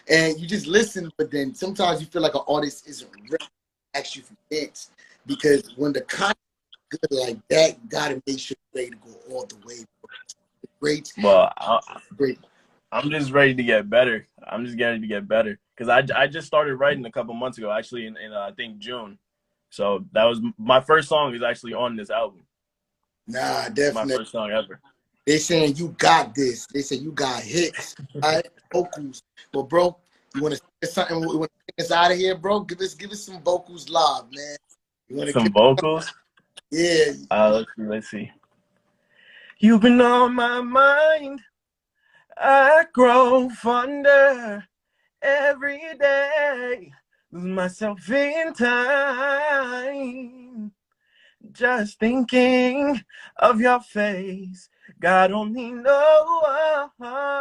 and you just listen, but then sometimes you feel like an artist isn't ready to ask you for dance because when the content is good like that, you gotta make sure you're ready to go all the way. Great, Well, I, great. I'm just ready to get better. I'm just ready to get better because I, I just started writing a couple months ago, actually in, in uh, I think June. So that was my first song is actually on this album. Nah, My definitely. first song ever. They saying you got this. They say you got hits, right? Vocals. Well, bro, you want to say something? You want to take us out of here, bro? Give us, give us some vocals live, man. You want to Some vocals? Yeah. Uh, let's see. Let's see. You've been on my mind. I grow fonder every day. Lose myself in time. Just thinking of your face. God only knows.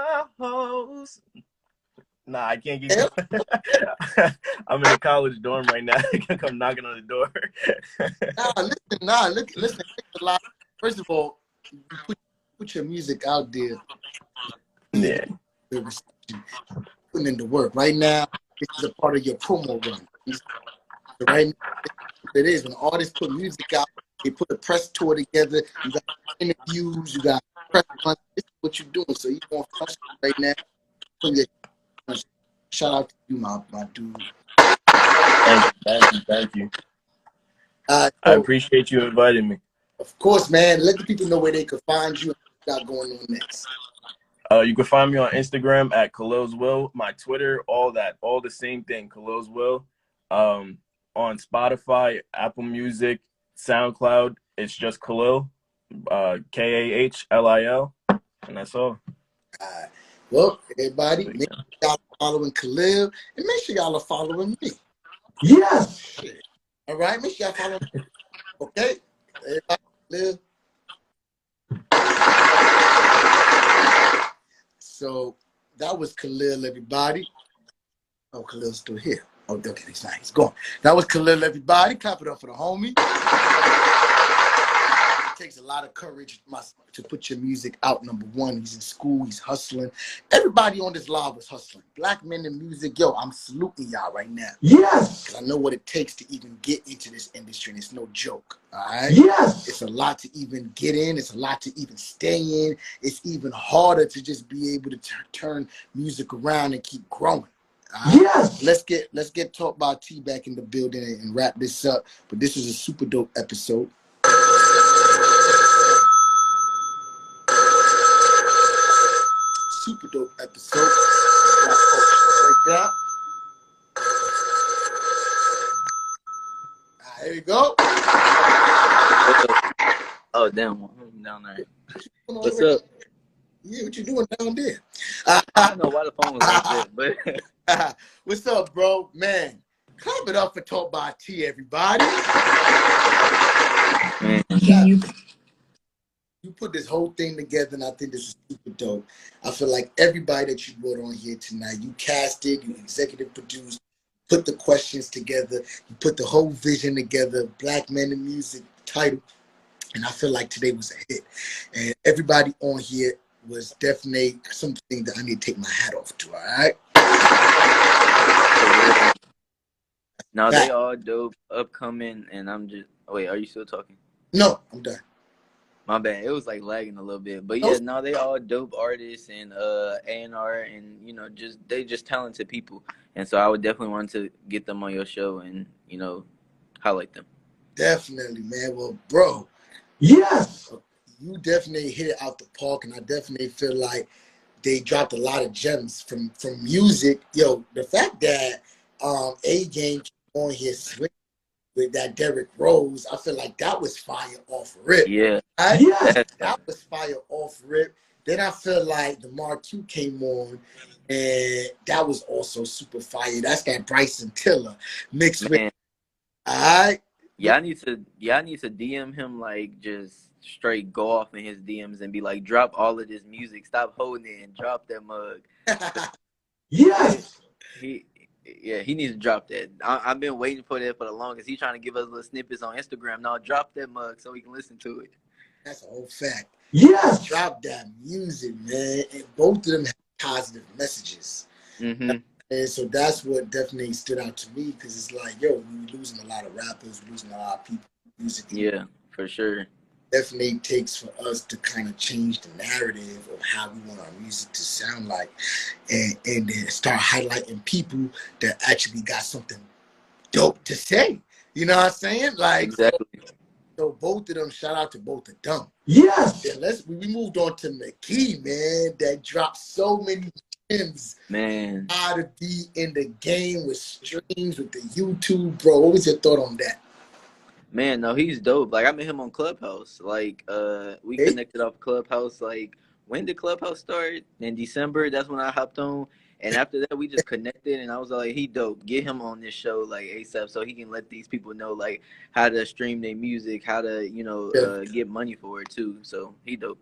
Nah, I can't get going. I'm in a college dorm right now. I can come knocking on the door. Nah, listen, nah, look, listen. First of all, you put, put your music out there. Yeah. Putting in the work. Right now, this is a part of your promo run. Right now, it is. When artists put music out, they put a press tour together. You got interviews, you got press runs. This is what you're doing. So you're going fresh right now. Shout out to you, my, my dude. Thank you, thank you, thank you. Uh, so, I appreciate you inviting me. Of course, man. Let the people know where they can find you and what's going on next. Uh, you can find me on Instagram at Khalil's Will, my Twitter, all that, all the same thing, Khalil's Will. Um, on Spotify, Apple Music, SoundCloud, it's just Khalil, uh, K A H L I L, and that's all. Uh, well, everybody, make sure y'all are following Khalil, and make sure y'all are following me. Yes. All right, make sure y'all follow me. Okay? Everybody, Khalil. So that was Khalil, everybody. Oh, Khalil's still here. Oh, okay, he's not. He's gone. That was Khalil, everybody. Clap it up for the homie. It takes a lot of courage to put your music out, number one. He's in school. He's hustling. Everybody on this live is hustling. Black men in music. Yo, I'm saluting y'all right now. Yes. Because I know what it takes to even get into this industry, and it's no joke. All right? Yes. It's a lot to even get in. It's a lot to even stay in. It's even harder to just be able to turn music around and keep growing. Right? Yes. Let's get let's get Talk by T back in the building and, and wrap this up. But this is a super dope episode. Super dope episode. Right there. Right, here we go. Oh damn, I'm down there. What's right? up? Yeah, what you doing down there? I don't know why the phone was like that, but what's up, bro? Man, clap it up for Talk by T, everybody. Man. You, you put this whole thing together, and I think this is super dope. I feel like everybody that you brought on here tonight, you casted, you executive produced, put the questions together, you put the whole vision together, Black Men in Music title, and I feel like today was a hit. And everybody on here was definitely something that I need to take my hat off to, all right? Now they all dope, upcoming, and I'm just, wait, are you still talking? No, I'm done. My bad. It was like lagging a little bit. But yeah, now they all dope artists and uh A and R, and you know, just they just talented people. And so I would definitely want to get them on your show and, you know, highlight them. Definitely, man. Well, bro, yes. You definitely hit it out the park, and I definitely feel like they dropped a lot of gems from from music. Yo, the fact that um A Game on here swing with that Derrick Rose, I feel like that was fire off rip. Yeah, right? Yeah, that was fire off rip. Then I feel like the Mark two came on, and that was also super fire. That's that Bryson Tiller mixed Man. with. All right. Yeah, I need to. Yeah, I need to D M him like just straight go off in his D Ms and be like, drop all of this music, stop holding it, and drop that mug. Yes. He, yeah, he needs to drop that. I, I've been waiting for that for the longest. He's trying to give us little snippets on Instagram. Now drop that mug so we can listen to it. That's a whole fact. Yes. Drop that music, man. And both of them have positive messages. Mm-hmm. And so that's what definitely stood out to me because it's like, yo, we were losing a lot of rappers, losing a lot of people musically. Yeah, for sure. Definitely takes for us to kind of change the narrative of how we want our music to sound like, and and then start highlighting people that actually got something dope to say. You know what I'm saying? Like, Exactly. so both of them, shout out to both of them. Yes. And let's we moved on to McKee, man, that dropped so many gems. Man. How to be in the game with streams, with the YouTube, bro. What was your thought on that? Man, no, he's dope. Like I met him on Clubhouse. Like uh we Hey. connected off Clubhouse. Like when did Clubhouse start? In December. That's when I hopped on. And after that we just connected and I was like, he dope. Get him on this show like ASAP so he can let these people know like how to stream their music, how to, you know, uh, get money for it too. So he dope.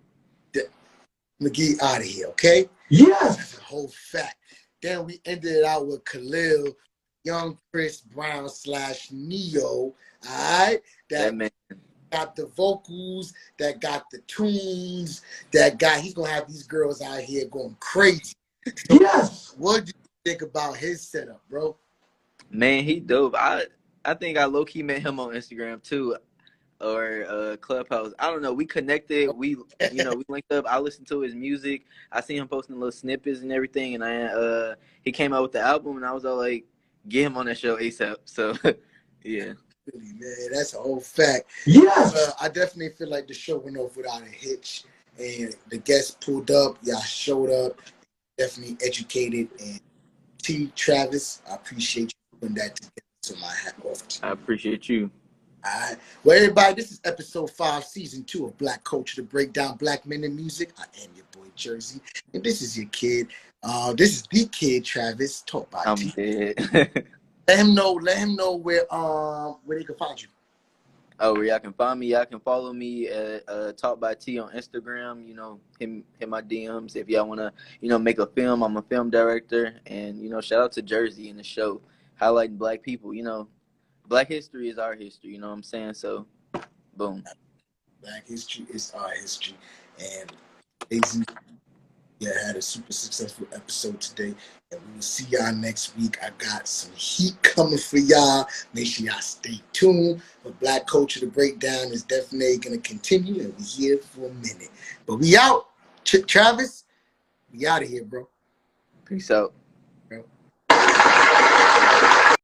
McGee out of here, okay? Yes. That's a whole fact. Then we ended it out with Khalil, young Chris Brown slash Neo, all right? That That man. got the vocals, that got the tunes, that got, he's gonna have these girls out here going crazy. So Yes. what do you think about his setup, bro? Man, he dope. I I think I low key met him on Instagram too, or uh, Clubhouse. I don't know. We connected. We you know we linked up. I listened to his music. I seen him posting little snippets and everything, and I uh he came out with the album, and I was all like, get him on that show ASAP. So yeah. Really, man, that's a whole fact. Yes. Uh, I definitely feel like the show went off without a hitch, and the guests pulled up. Y'all showed up, definitely educated. And T. Travis, I appreciate you putting that together. So my hat off to you. I appreciate you. All right. Well, everybody, this is episode five, season two of Black Culture to Break Down Black Men in Music. I am your boy Jersey, and this is your kid. Uh, this is the kid Travis. Talk by I'm T. dead. Let him know. Let him know where um where they can find you. Oh, where y'all can find me, y'all can follow me at uh, Talk by T on Instagram. You know, hit, hit my D Ms if y'all want to, you know, make a film. I'm a film director. And, you know, shout out to Jersey in the show, highlighting black people. You know, black history is our history. You know what I'm saying? So, boom. Black history is our history. And ladies and yeah, had a super successful episode today. And we will see y'all next week. I got some heat coming for y'all. Make sure y'all stay tuned. But Black Culture to Breakdown is definitely going to continue. And we here for a minute. But we out. Ch- Travis, we out of here, bro. Peace out.